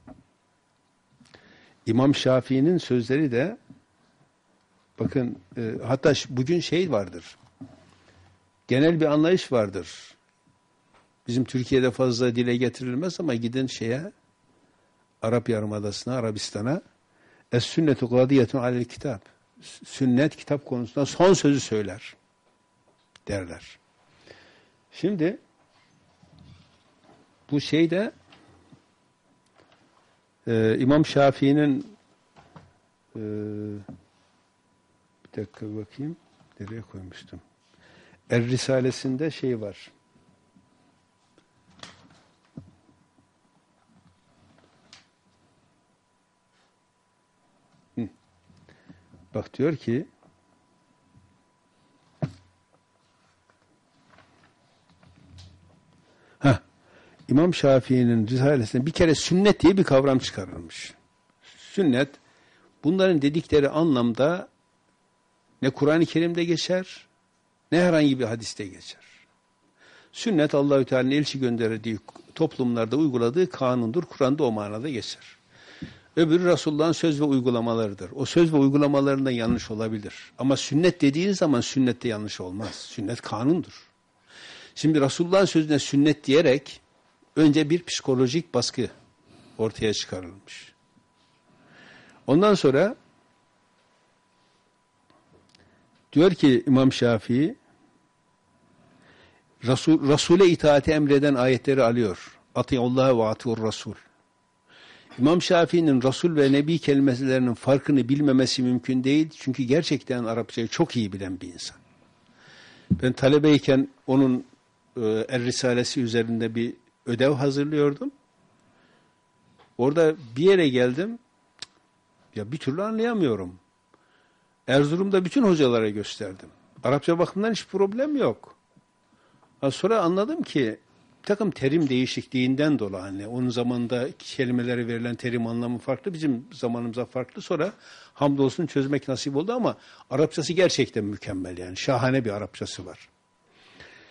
A: İmam Şafii'nin sözleri de bakın hatta bugün şey vardır. Genel bir anlayış vardır. Bizim Türkiye'de fazla dile getirilmez ama gidin Arap Yarımadası'na, Arabistan'a Es-sünnetu gadiyetun alel kitap. Sünnet kitap konusunda son sözü söyler derler. Şimdi bu şeyde İmam Şafii'nin bir dakika bakayım nereye koymuştum. Er-Risalesinde şey var. Bak diyor ki İmam Şafii'nin Risalesi'nde bir kere sünnet diye bir kavram çıkarılmış. Sünnet bunların dedikleri anlamda ne Kur'an-ı Kerim'de geçer ne herhangi bir hadiste geçer. Sünnet Allahü Teala'nın elçi gönderdiği toplumlarda uyguladığı kanundur. Kur'an'da o manada geçer. Öbürü Resulullah'ın söz ve uygulamalarıdır. O söz ve uygulamalarında yanlış olabilir. Ama sünnet dediğiniz zaman sünnette yanlış olmaz. Sünnet kanundur. Şimdi Resulullah'ın sözüne sünnet diyerek önce bir psikolojik baskı ortaya çıkarılmış. Ondan sonra diyor ki İmam Şafii Resul'e itaati emreden ayetleri alıyor. Ati'ullaha ve ati'ur Rasul. İmam Şafii'nin Resul ve Nebi kelimelerinin farkını bilmemesi mümkün değil. Çünkü gerçekten Arapçayı çok iyi bilen bir insan. Ben talebeyken onun Er-Risalesi üzerinde bir ödev hazırlıyordum. Orada bir yere geldim. Ya bir türlü anlayamıyorum. Erzurum'da bütün hocalara gösterdim. Arapça bakımından hiç problem yok. Sonra anladım ki bir takım terim değişikliğinden dolayı hani onun zamanında kelimelere verilen terim anlamı farklı, bizim zamanımıza farklı. Sonra hamdolsun çözmek nasip oldu ama Arapçası gerçekten mükemmel yani. Şahane bir Arapçası var.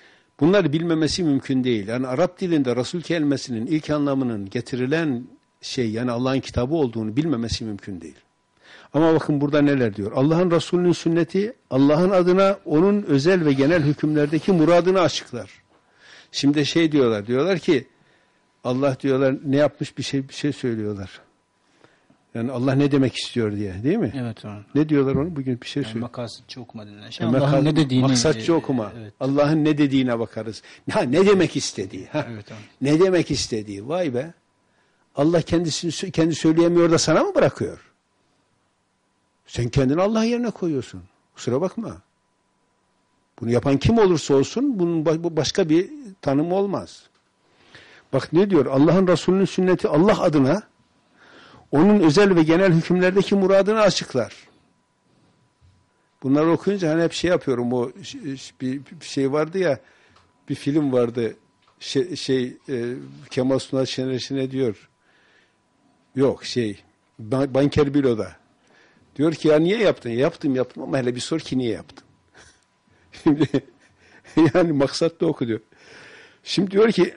A: Bunları bilmemesi mümkün değil. Yani Arap dilinde Resul kelimesinin ilk anlamının getirilen şey, yani Allah'ın kitabı olduğunu bilmemesi mümkün değil. Ama bakın burada neler diyor. Allah'ın Resulü'nün sünneti Allah'ın adına onun özel ve genel hükümlerdeki muradını açıklar. Şimdi diyorlar ki Allah diyorlar ne yapmış, bir şey söylüyorlar. Yani Allah ne demek istiyor diye, değil mi?
B: Evet abi.
A: Ne diyorlar onu? Bugün bir şey söylüyor.
B: Makasatçı okuma denilen şey. Allah'ın ne dediğini.
A: Maksatçı okuma.
B: Evet.
A: Allah'ın ne dediğine bakarız. Ne demek istediği.
B: Evet abi.
A: Ne demek istediği. Vay be. Allah kendi söyleyemiyor da sana mı bırakıyor? Sen kendini Allah yerine koyuyorsun. Kusura bakma. Bunu yapan kim olursa olsun bunun başka bir tanımı olmaz. Bak ne diyor? Allah'ın Resulü'nün sünneti Allah adına onun özel ve genel hükümlerdeki muradını açıklar. Bunları okuyunca hani hep yapıyorum. O bir şey vardı ya, bir film vardı. Kemal Sunal Şener diyor. Yok Banker Bilo'da. Diyor ki ya niye yaptın? Yaptım ama hele bir sor ki niye yaptım? Şimdi yani maksat da oku diyor. Şimdi diyor ki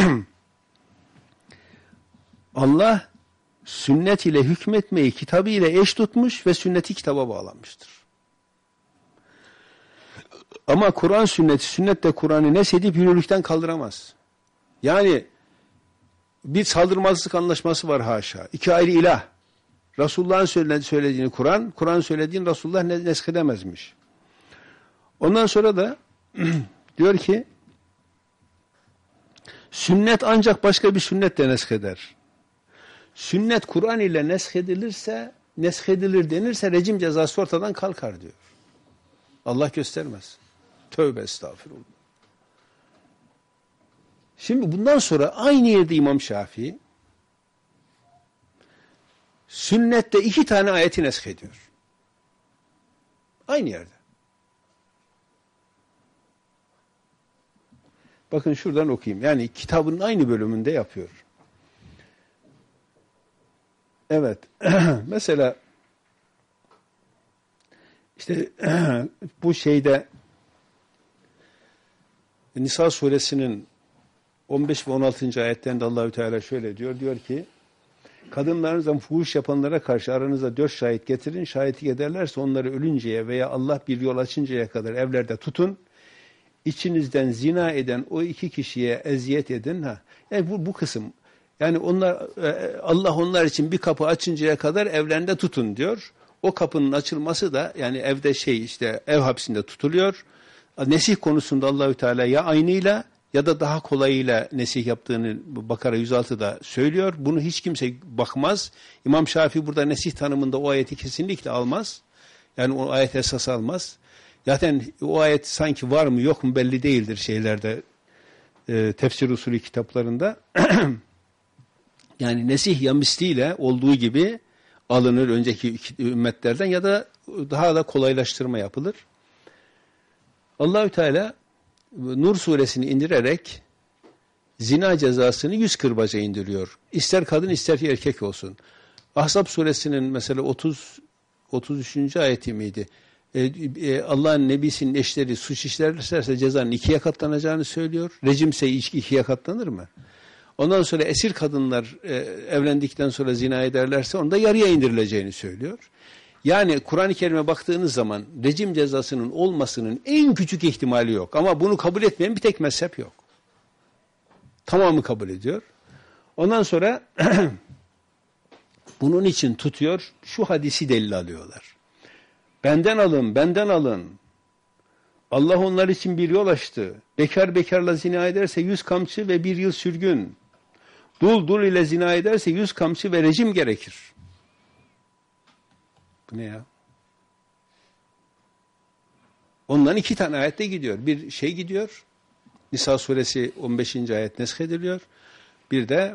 A: Allah sünnet ile hükmetmeyi kitabı ile eş tutmuş ve sünneti kitaba bağlamıştır. Ama Kur'an sünneti, sünnet de Kur'an'ı nesedip yürürlükten kaldıramaz. Yani bir saldırmazlık anlaşması var haşa. İki ayrı ilah. Resulullah'ın söylediğini Kur'an söylediğini Resulullah neskedemezmiş. Ondan sonra da diyor ki sünnet ancak başka bir sünnetle neskeder. Sünnet Kur'an ile neshedilir denirse rejim cezası ortadan kalkar diyor. Allah göstermez. Tövbe estağfirullah. Şimdi bundan sonra aynı yerde İmam Şafii sünnette 2 tane ayeti neshediyor. Aynı yerde. Bakın şuradan okuyayım. Yani kitabın aynı bölümünde yapıyor. Evet. Mesela işte bu Nisa suresinin 15 ve 16. ayetlerinde Allahü Teala şöyle diyor. Diyor ki kadınlarınızdan fuhuş yapanlara karşı aranızda 4 şahit getirin. Şahitlik ederlerse onları ölünceye veya Allah bir yol açıncaya kadar evlerde tutun. İçinizden zina eden o 2 kişiye eziyet edin. Yani bu kısım. Yani Allah onlar için bir kapı açıncaya kadar evlerinde tutun diyor. O kapının açılması da yani evde ev hapsinde tutuluyor. Nesih konusunda Allahü Teala ya aynıyla ya da daha kolayıyla nesih yaptığını Bakara 106'da söylüyor. Bunu hiç kimse bakmaz. İmam Şafii burada nesih tanımında o ayeti kesinlikle almaz. Yani o ayet esas almaz. Zaten o ayet sanki var mı yok mu belli değildir tefsir usulü kitaplarında. Yani nesih ya misliyle olduğu gibi alınır önceki ümmetlerden ya da daha da kolaylaştırma yapılır. Allahü Teala Nur suresini indirerek zina cezasını 100 kırbaca indiriyor. İster kadın ister erkek olsun. Ahzab suresinin mesela 33. ayeti miydi? Allah'ın nebisinin eşleri suç işlerlerse cezanın 2'ye katlanacağını söylüyor. Rejimse 2'ye katlanır mı? Ondan sonra esir kadınlar evlendikten sonra zina ederlerse onu da yarıya indirileceğini söylüyor. Yani Kur'an-ı Kerim'e baktığınız zaman rejim cezasının olmasının en küçük ihtimali yok. Ama bunu kabul etmeyen bir tek mezhep yok. Tamamı kabul ediyor. Ondan sonra bunun için tutuyor, şu hadisi delil alıyorlar. Benden alın. Allah onlar için bir yol açtı. Bekar bekarla zina ederse 100 kamçı ve 1 yıl sürgün. Dul ile zina ederse 100 kamçı ve rejim gerekir. Bu ne ya? Ondan 2 tane ayette gidiyor. Bir gidiyor. Nisa suresi 15. ayet neshediliyor. Bir de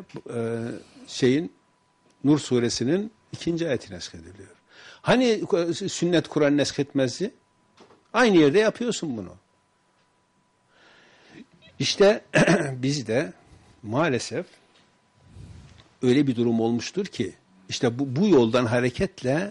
A: Nur suresinin 2. ayeti neshediliyor. Hani sünnet Kur'an neshetmezdi? Aynı yerde yapıyorsun bunu. İşte bizde maalesef öyle bir durum olmuştur ki işte bu yoldan hareketle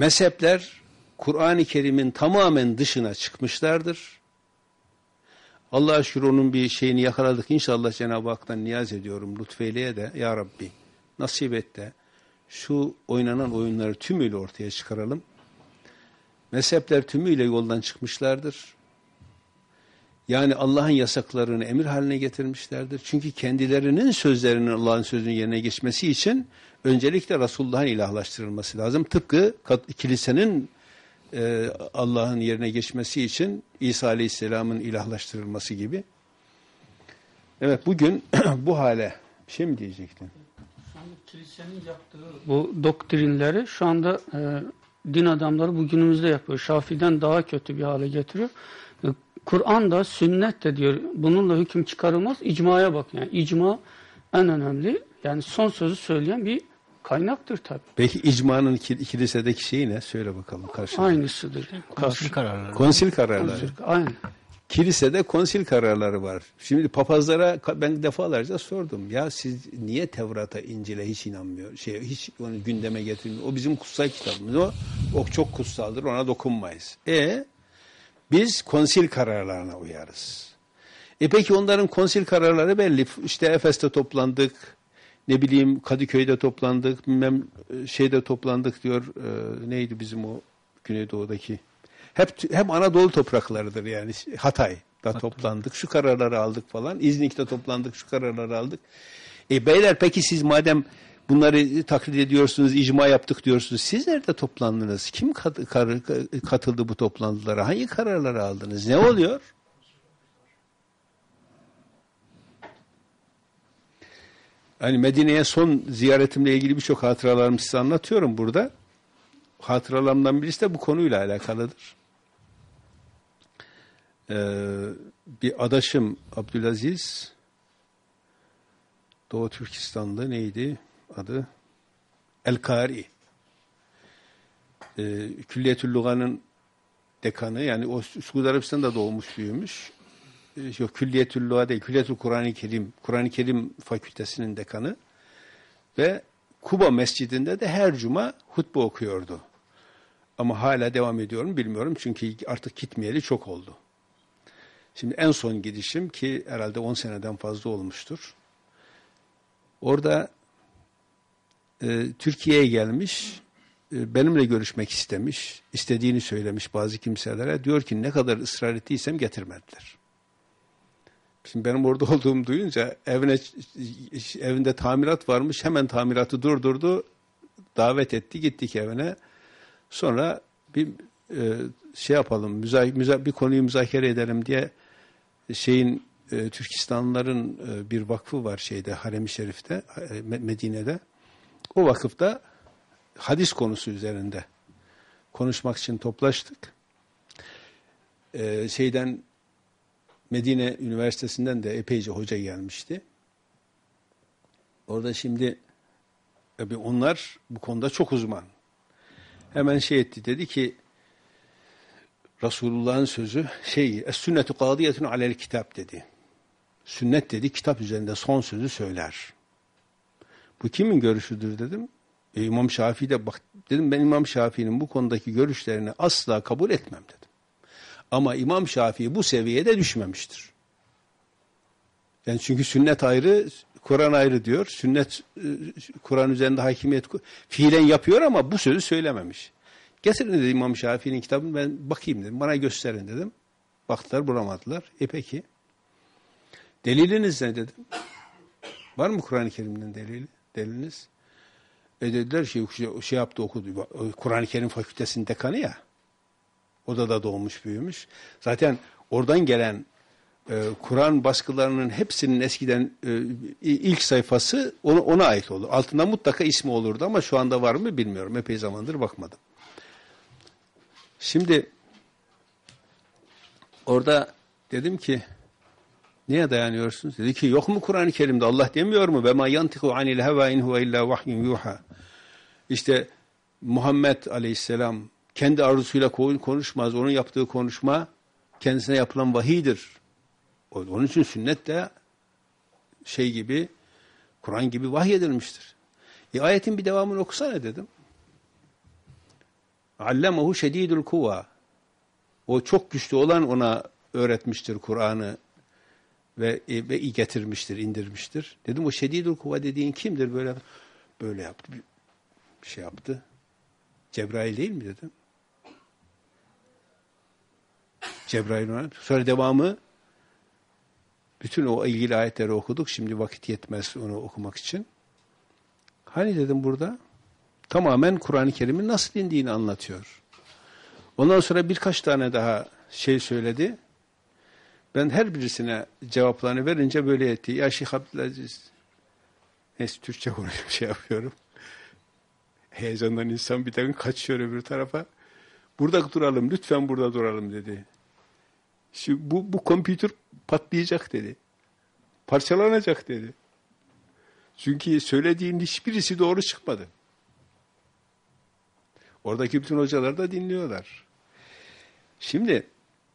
A: mezhepler Kur'an-ı Kerim'in tamamen dışına çıkmışlardır. Allah'a şükür onun bir şeyini yakaladık. İnşallah Cenab-ı Hak'tan niyaz ediyorum. Lütfeyleye de ya Rabbi nasip et de şu oynanan oyunları tümüyle ortaya çıkaralım. Mezhepler tümüyle yoldan çıkmışlardır. Yani Allah'ın yasaklarını emir haline getirmişlerdir. Çünkü kendilerinin sözlerinin Allah'ın sözünün yerine geçmesi için öncelikle Resulullah'ın ilahlaştırılması lazım. Tıpkı kilisenin Allah'ın yerine geçmesi için İsa Aleyhisselam'ın ilahlaştırılması gibi. Evet, bugün bu hale bir şey mi diyecektin?
C: Şu anda kilisenin yaptığı bu doktrinleri şu anda din adamları bugünümüzde yapıyor. Şafii'den daha kötü bir hale getiriyor. Kur'an da sünnet de diyor bununla hüküm çıkarılmaz. İcmaya bak yani. İcma en önemli yani son sözü söyleyen bir kaynaktır tabii.
A: Peki icmanın kilisedeki şeyi ne? Söyle bakalım karşılığı.
C: Aynısıdır.
B: Konsil kararları.
A: Konsil kararları.
C: Aynen.
A: Kilisede konsil kararları var. Şimdi papazlara ben defalarca sordum. Ya siz niye Tevrat'a, İncil'e hiç inanmıyor? Hiç onu gündeme getirmiyor. O bizim kutsal kitabımız. O çok kutsaldır. Ona dokunmayız. Biz konsil kararlarına uyarız. Peki onların konsil kararları belli. İşte Efes'te toplandık. Ne bileyim Kadıköy'de toplandık. Bilmem şeyde toplandık diyor. Neydi bizim o Güneydoğu'daki? Hep Anadolu topraklarıdır yani. Hatay'da toplandık. Şu kararları aldık falan. İznik'te toplandık. Şu kararları aldık. Beyler peki siz madem bunları taklit ediyorsunuz, icma yaptık diyorsunuz. Siz nerede toplandınız? Kim katıldı bu toplantılara? Hangi kararları aldınız? Ne oluyor? Hani Medine'ye son ziyaretimle ilgili birçok hatıralarımı size anlatıyorum burada. Hatıralarımdan birisi de bu konuyla alakalıdır. Bir adaşım Abdülaziz, Doğu Türkistan'da neydi adı? El-Kari. Külliyetül Luga'nın dekanı, yani o Suudi Arabistan'da doğmuş büyümüş. Yok, Külliyetül Luga değil, Külliyetül Kur'an-ı Kerim, Kur'an-ı Kerim fakültesinin dekanı ve Kuba Mescidi'nde de her cuma hutbe okuyordu. Ama hala devam ediyor mu bilmiyorum çünkü artık gitmeyeli çok oldu. Şimdi en son gidişim ki herhalde 10 seneden fazla olmuştur. Orada Türkiye'ye gelmiş, benimle görüşmek istemiş, istediğini söylemiş bazı kimselere. Diyor ki ne kadar ısrar ettiysem getirmediler. Şimdi benim orada olduğumu duyunca evinde tamirat varmış, hemen tamiratı durdurdu, davet etti, gittik evine. Sonra bir şey yapalım, bir konuyu müzakere edelim diye Türkistanlıların bir vakfı var Harem-i Şerif'te, Medine'de. O vakıfta hadis konusu üzerinde konuşmak için toplaştık. Medine Üniversitesi'nden de epeyce hoca gelmişti. Orada şimdi onlar bu konuda çok uzman. Hemen etti, dedi ki Resulullah'ın sözü Es-sünnetu kadiyetun alel kitap dedi. Sünnet dedi kitap üzerinde son sözü söyler. Bu kimin görüşüdür dedim. İmam Şafii de bak dedim, ben İmam Şafii'nin bu konudaki görüşlerini asla kabul etmem dedim. Ama İmam Şafii bu seviyede düşmemiştir. Yani çünkü sünnet ayrı, Kur'an ayrı diyor. Sünnet Kur'an üzerinde hakimiyet fiilen yapıyor ama bu sözü söylememiş. Getirin dedi İmam Şafii'nin kitabını, ben bakayım dedim. Bana gösterin dedim. Baktılar, bulamadılar. Peki. Deliliniz ne dedim. Var mı Kur'an-ı Kerim'den deliliniz? Dediler yaptı, okudu. Kur'an-ı Kerim fakültesinin dekanı ya. Odada doğmuş büyümüş. Zaten oradan gelen Kur'an baskılarının hepsinin eskiden ilk sayfası ona ait oldu. Altında mutlaka ismi olurdu ama şu anda var mı bilmiyorum. Epey zamandır bakmadım. Şimdi orada dedim ki neye dayanıyorsunuz? Dedi ki yok mu Kur'an-ı Kerim'de Allah demiyor mu? Ve ma yantiku anil heva in huve illa vahyun yuha. İşte Muhammed Aleyhisselam kendi arzusuyla konuşmaz. Onun yaptığı konuşma kendisine yapılan vahiydir. Onun için sünnet de gibi, Kur'an gibi vahyedilmiştir. Ayetin bir devamını okusana dedim. Allemahu şedidul kuva. O çok güçlü olan ona öğretmiştir Kur'an'ı. ve getirmiştir, indirmiştir. Dedim o şedidül kuvve dediğin kimdir? Böyle yaptı. Bir şey yaptı. Cebrail değil mi dedim. Cebrail olan. Sonra devamı bütün o ilgili ayetleri okuduk. Şimdi vakit yetmez onu okumak için. Hani dedim burada tamamen Kur'an-ı Kerim'in nasıl indiğini anlatıyor. Ondan sonra birkaç tane daha şey söyledi. Ben her birisine cevaplarını verince böyle etti. Ya Şeyh Abdülaziz, neyse Türkçe konuşuyorum, şey yapıyorum. Heyecandan insan bir tane kaçıyor öbür tarafa. Burada duralım, lütfen burada duralım dedi. Şimdi bu kompütür patlayacak dedi. Parçalanacak dedi. Çünkü söylediğin hiçbirisi doğru çıkmadı. Oradaki bütün hocalar da dinliyorlar. Şimdi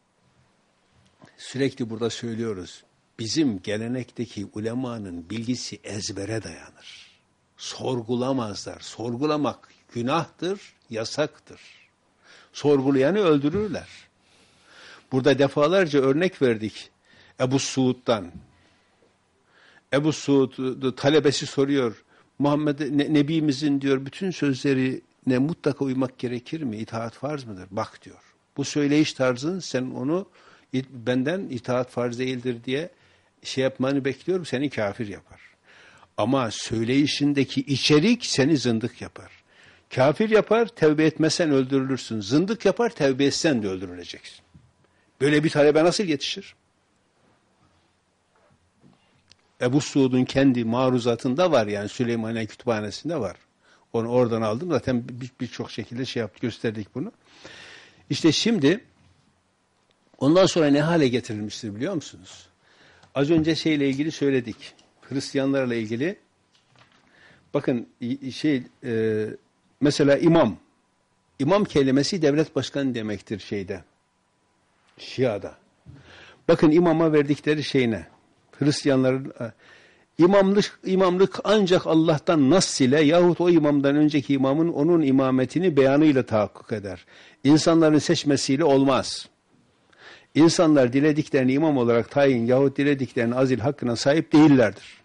A: sürekli burada söylüyoruz. Bizim gelenekteki ulemanın bilgisi ezbere dayanır. Sorgulamazlar. Sorgulamak günahtır, yasaktır. Sorgulayanı öldürürler. Burada defalarca örnek verdik Ebu Suud'dan. Ebu Suud talebesi soruyor. Muhammed Nebimizin diyor bütün sözlerine mutlaka uymak gerekir mi? İtaat farz mıdır? Bak diyor. Bu söyleyiş tarzın sen onu benden itaat farz değildir diye şey yapmanı bekliyorum, seni kafir yapar. Ama söyleyişindeki içerik seni zındık yapar. Kafir yapar, tevbe etmezsen öldürülürsün. Zındık yapar, tevbe etsen de öldürüleceksin. Böyle bir talebe nasıl yetişir? Ebu Suud'un kendi maruzatında var, yani Süleymaniye Kütüphanesi'nde var. Onu oradan aldım. Zaten birçok şekilde şey yaptık, gösterdik bunu. İşte şimdi ondan sonra ne hale getirilmiştir biliyor musunuz? Az önce şeyle ilgili söyledik. Hristiyanlarla ilgili. Bakın mesela imam. İmam kelimesi devlet başkanı demektir şeyde. Şia'da. Bakın imama verdikleri şey ne? Hristiyanların imamlık ancak Allah'tan nas ile yahut o imamdan önceki imamın onun imametini beyanıyla tahakkuk eder. İnsanların seçmesiyle olmaz. İnsanlar dilediklerini imam olarak tayin yahut dilediklerini azil hakkına sahip değillerdir.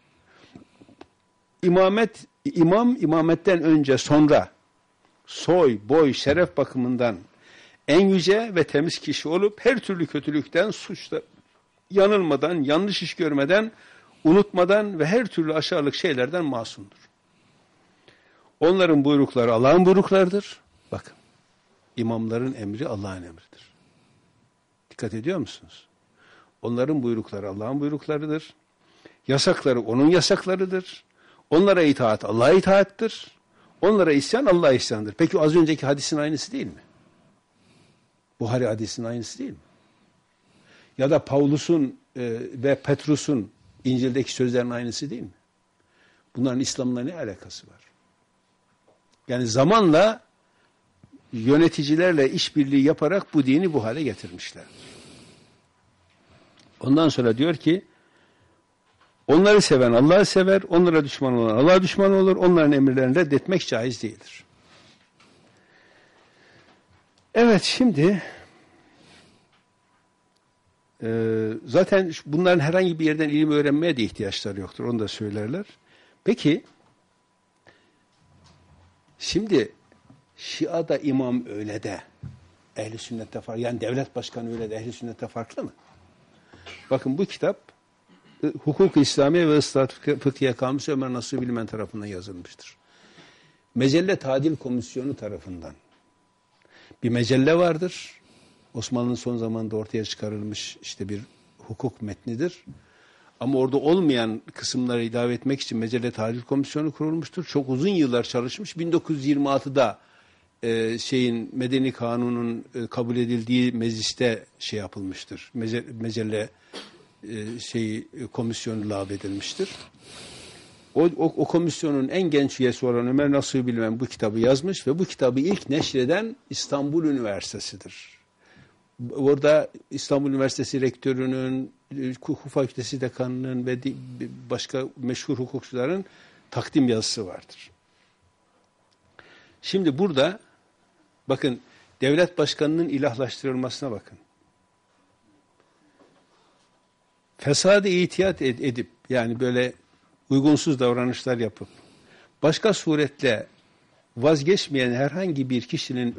A: İmametten önce sonra soy, boy, şeref bakımından en yüce ve temiz kişi olup her türlü kötülükten, suçta yanılmadan, yanlış iş görmeden, unutmadan ve her türlü aşağılık şeylerden masumdur. Onların buyrukları Allah'ın buyruklarıdır. Bakın, imamların emri Allah'ın emridir. Dikkat ediyor musunuz? Onların buyrukları Allah'ın buyruklarıdır. Yasakları onun yasaklarıdır. Onlara itaat Allah'a itaattir. Onlara isyan Allah'a isyandır. Peki az önceki hadisin aynısı değil mi? Buhari hadisinin aynısı değil mi? Ya da Pavlus'un ve Petrus'un İncil'deki sözlerin aynısı değil mi? Bunların İslam'la ne alakası var? Yani zamanla yöneticilerle işbirliği yaparak bu dini bu hale getirmişlerdir. Ondan sonra diyor ki onları seven Allah'ı sever, onlara düşman olan Allah'a düşman olur, onların emirlerini reddetmek caiz değildir. Evet, şimdi zaten bunların herhangi bir yerden ilim öğrenmeye de ihtiyaçları yoktur. Onu da söylerler. Peki, şimdi Şia'da imam öyle de Ehl-i Sünnet'te farklı. Yani devlet başkanı öyle de Ehl-i Sünnet'te farklı mı? Bakın bu kitap Hukuk-ı İslamiye ve Islah Fıkhiye Kamusu Ömer Nasuhi Bilmen tarafından yazılmıştır. Mecelle Tadil Komisyonu tarafından. Bir mecelle vardır. Osmanlı'nın son zamanında ortaya çıkarılmış işte bir hukuk metnidir. Ama orada olmayan kısımları ilave etmek için Mecelle Tadil Komisyonu kurulmuştur. Çok uzun yıllar çalışmış. 1926'da Medeni Kanun'un kabul edildiği mecliste şey yapılmıştır. Mecelle komisyonu lağvedilmiştir. O komisyonun en genç üyesi olan Ömer Nasuhi Bilmen bu kitabı yazmış ve bu kitabı ilk neşreden İstanbul Üniversitesi'dir. Orada İstanbul Üniversitesi rektörünün, hukuk fakültesi dekanının ve başka meşhur hukukçuların takdim yazısı vardır. Şimdi burada bakın devlet başkanının ilahlaştırılmasına bakın. fesadı ihtiyat edip yani böyle uygunsuz davranışlar yapıp başka suretle vazgeçmeyen herhangi bir kişinin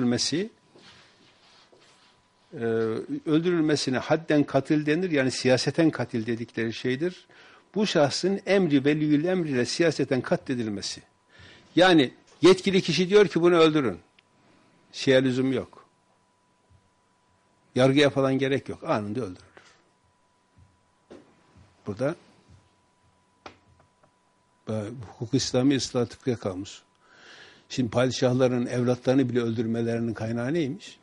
A: öldürülmesine hadden katil denir. Yani siyaseten katil dedikleri şeydir. Bu şahsın emri veliyül emriyle siyaseten katledilmesi. Yani yetkili kişi diyor ki bunu öldürün. Şeye lüzum yok. Yargıya falan gerek yok. Anında öldürülür. Burada hukuk İslami ıslah tıpkıya kalmış. Şimdi padişahların evlatlarını bile öldürmelerinin kaynağı neymiş?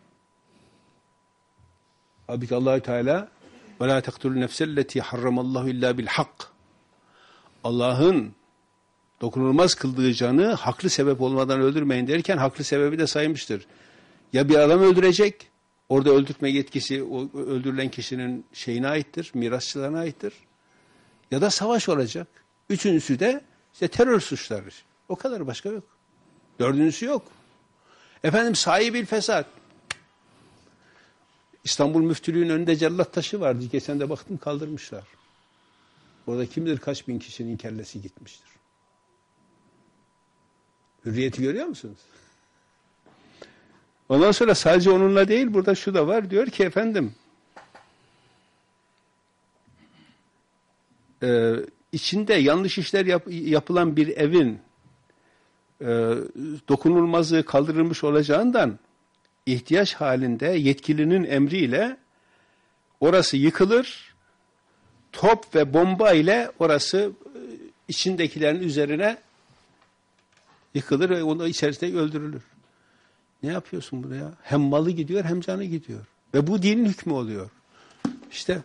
A: Halbuki Allah-u Teala وَلَا تَقْتُلُ نَفْسَ الَّتِي حَرَّمَ اللّٰهُ اِلَّا بِالْحَقِّ Allah'ın dokunulmaz kıldığı canı haklı sebep olmadan öldürmeyin derken haklı sebebi de saymıştır. Ya bir adam öldürecek, orada öldürtme yetkisi o öldürülen kişinin şeyine aittir, mirasçılarına aittir. Ya da savaş olacak. Üçüncüsü de işte terör suçları. O kadar, başka yok. Dördüncüsü yok. Efendim sahibil fesat. İstanbul Müftülüğü'nün önünde cellat taşı vardı. Geçen de baktım kaldırmışlar. Orada kim bilir kaç bin kişinin kellesi gitmiştir. Hürriyeti görüyor musunuz? Ondan sonra sadece onunla değil, burada şu da var. Diyor ki efendim içinde yanlış işler yapılan bir evin dokunulmazlığı kaldırılmış olacağından ihtiyaç halinde yetkilinin emriyle orası yıkılır, top ve bomba ile orası içindekilerin üzerine yıkılır ve onu içerisinde öldürülür. Ne yapıyorsun burada ya? Hem malı gidiyor hem canı gidiyor. Ve bu dinin hükmü oluyor. İşte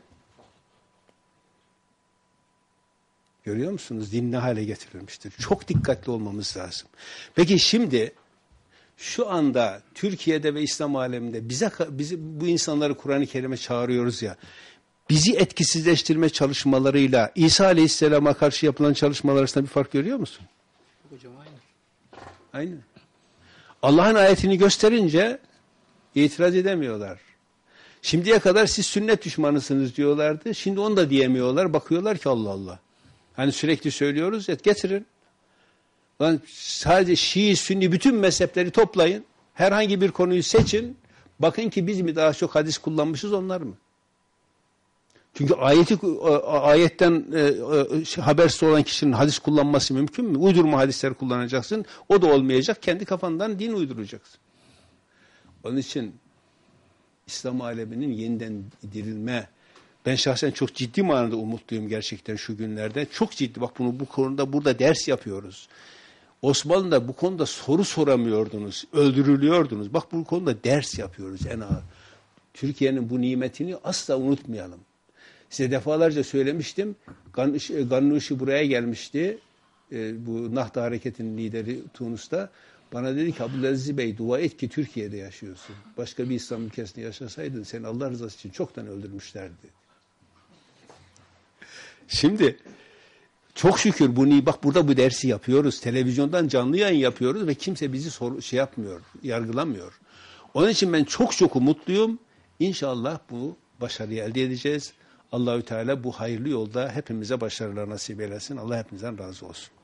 A: görüyor musunuz? Din ne hale getirilmiştir. Çok dikkatli olmamız lazım. Peki şimdi şu anda Türkiye'de ve İslam aleminde bizi bu insanları Kur'an-ı Kerim'e çağırıyoruz ya. Bizi etkisizleştirme çalışmalarıyla İsa Aleyhisselam'a karşı yapılan çalışmalar arasında bir fark görüyor musun?
B: Hocam aynı.
A: Aynı. Allah'ın ayetini gösterince itiraz edemiyorlar. Şimdiye kadar siz sünnet düşmanısınız diyorlardı. Şimdi onu da diyemiyorlar. Bakıyorlar ki Allah Allah. Hani sürekli söylüyoruz ya, getirin. Lan sadece Şii, Sünni bütün mezhepleri toplayın. Herhangi bir konuyu seçin. Bakın ki biz mi daha çok hadis kullanmışız, onlar mı? Çünkü ayetten habersiz olan kişinin hadis kullanması mümkün mü? Uydurma hadisler kullanacaksın. O da olmayacak. Kendi kafandan din uyduracaksın. Onun için İslam aleminin yeniden dirilme. Ben şahsen çok ciddi manada umutluyum gerçekten şu günlerde. Çok ciddi. Bak bu konuda burada ders yapıyoruz. Osmanlı'da bu konuda soru soramıyordunuz. Öldürülüyordunuz. Bak bu konuda ders yapıyoruz en ağır. Türkiye'nin bu nimetini asla unutmayalım. Size defalarca söylemiştim. Gannuşi buraya gelmişti. Bu Nahda Hareketi'nin lideri Tunus'ta. Bana dedi ki Abdülaziz Bey dua et ki Türkiye'de yaşıyorsun. Başka bir İslam ülkesinde yaşasaydın seni Allah rızası için çoktan öldürmüşlerdi. Şimdi çok şükür bak burada bu dersi yapıyoruz. Televizyondan canlı yayın yapıyoruz ve kimse bizi yapmıyor, yargılamıyor. Onun için ben çok umutluyum. İnşallah bu başarıyı elde edeceğiz. Allahü Teala bu hayırlı yolda hepimize başarılar nasip eylesin. Allah hepimizden razı olsun.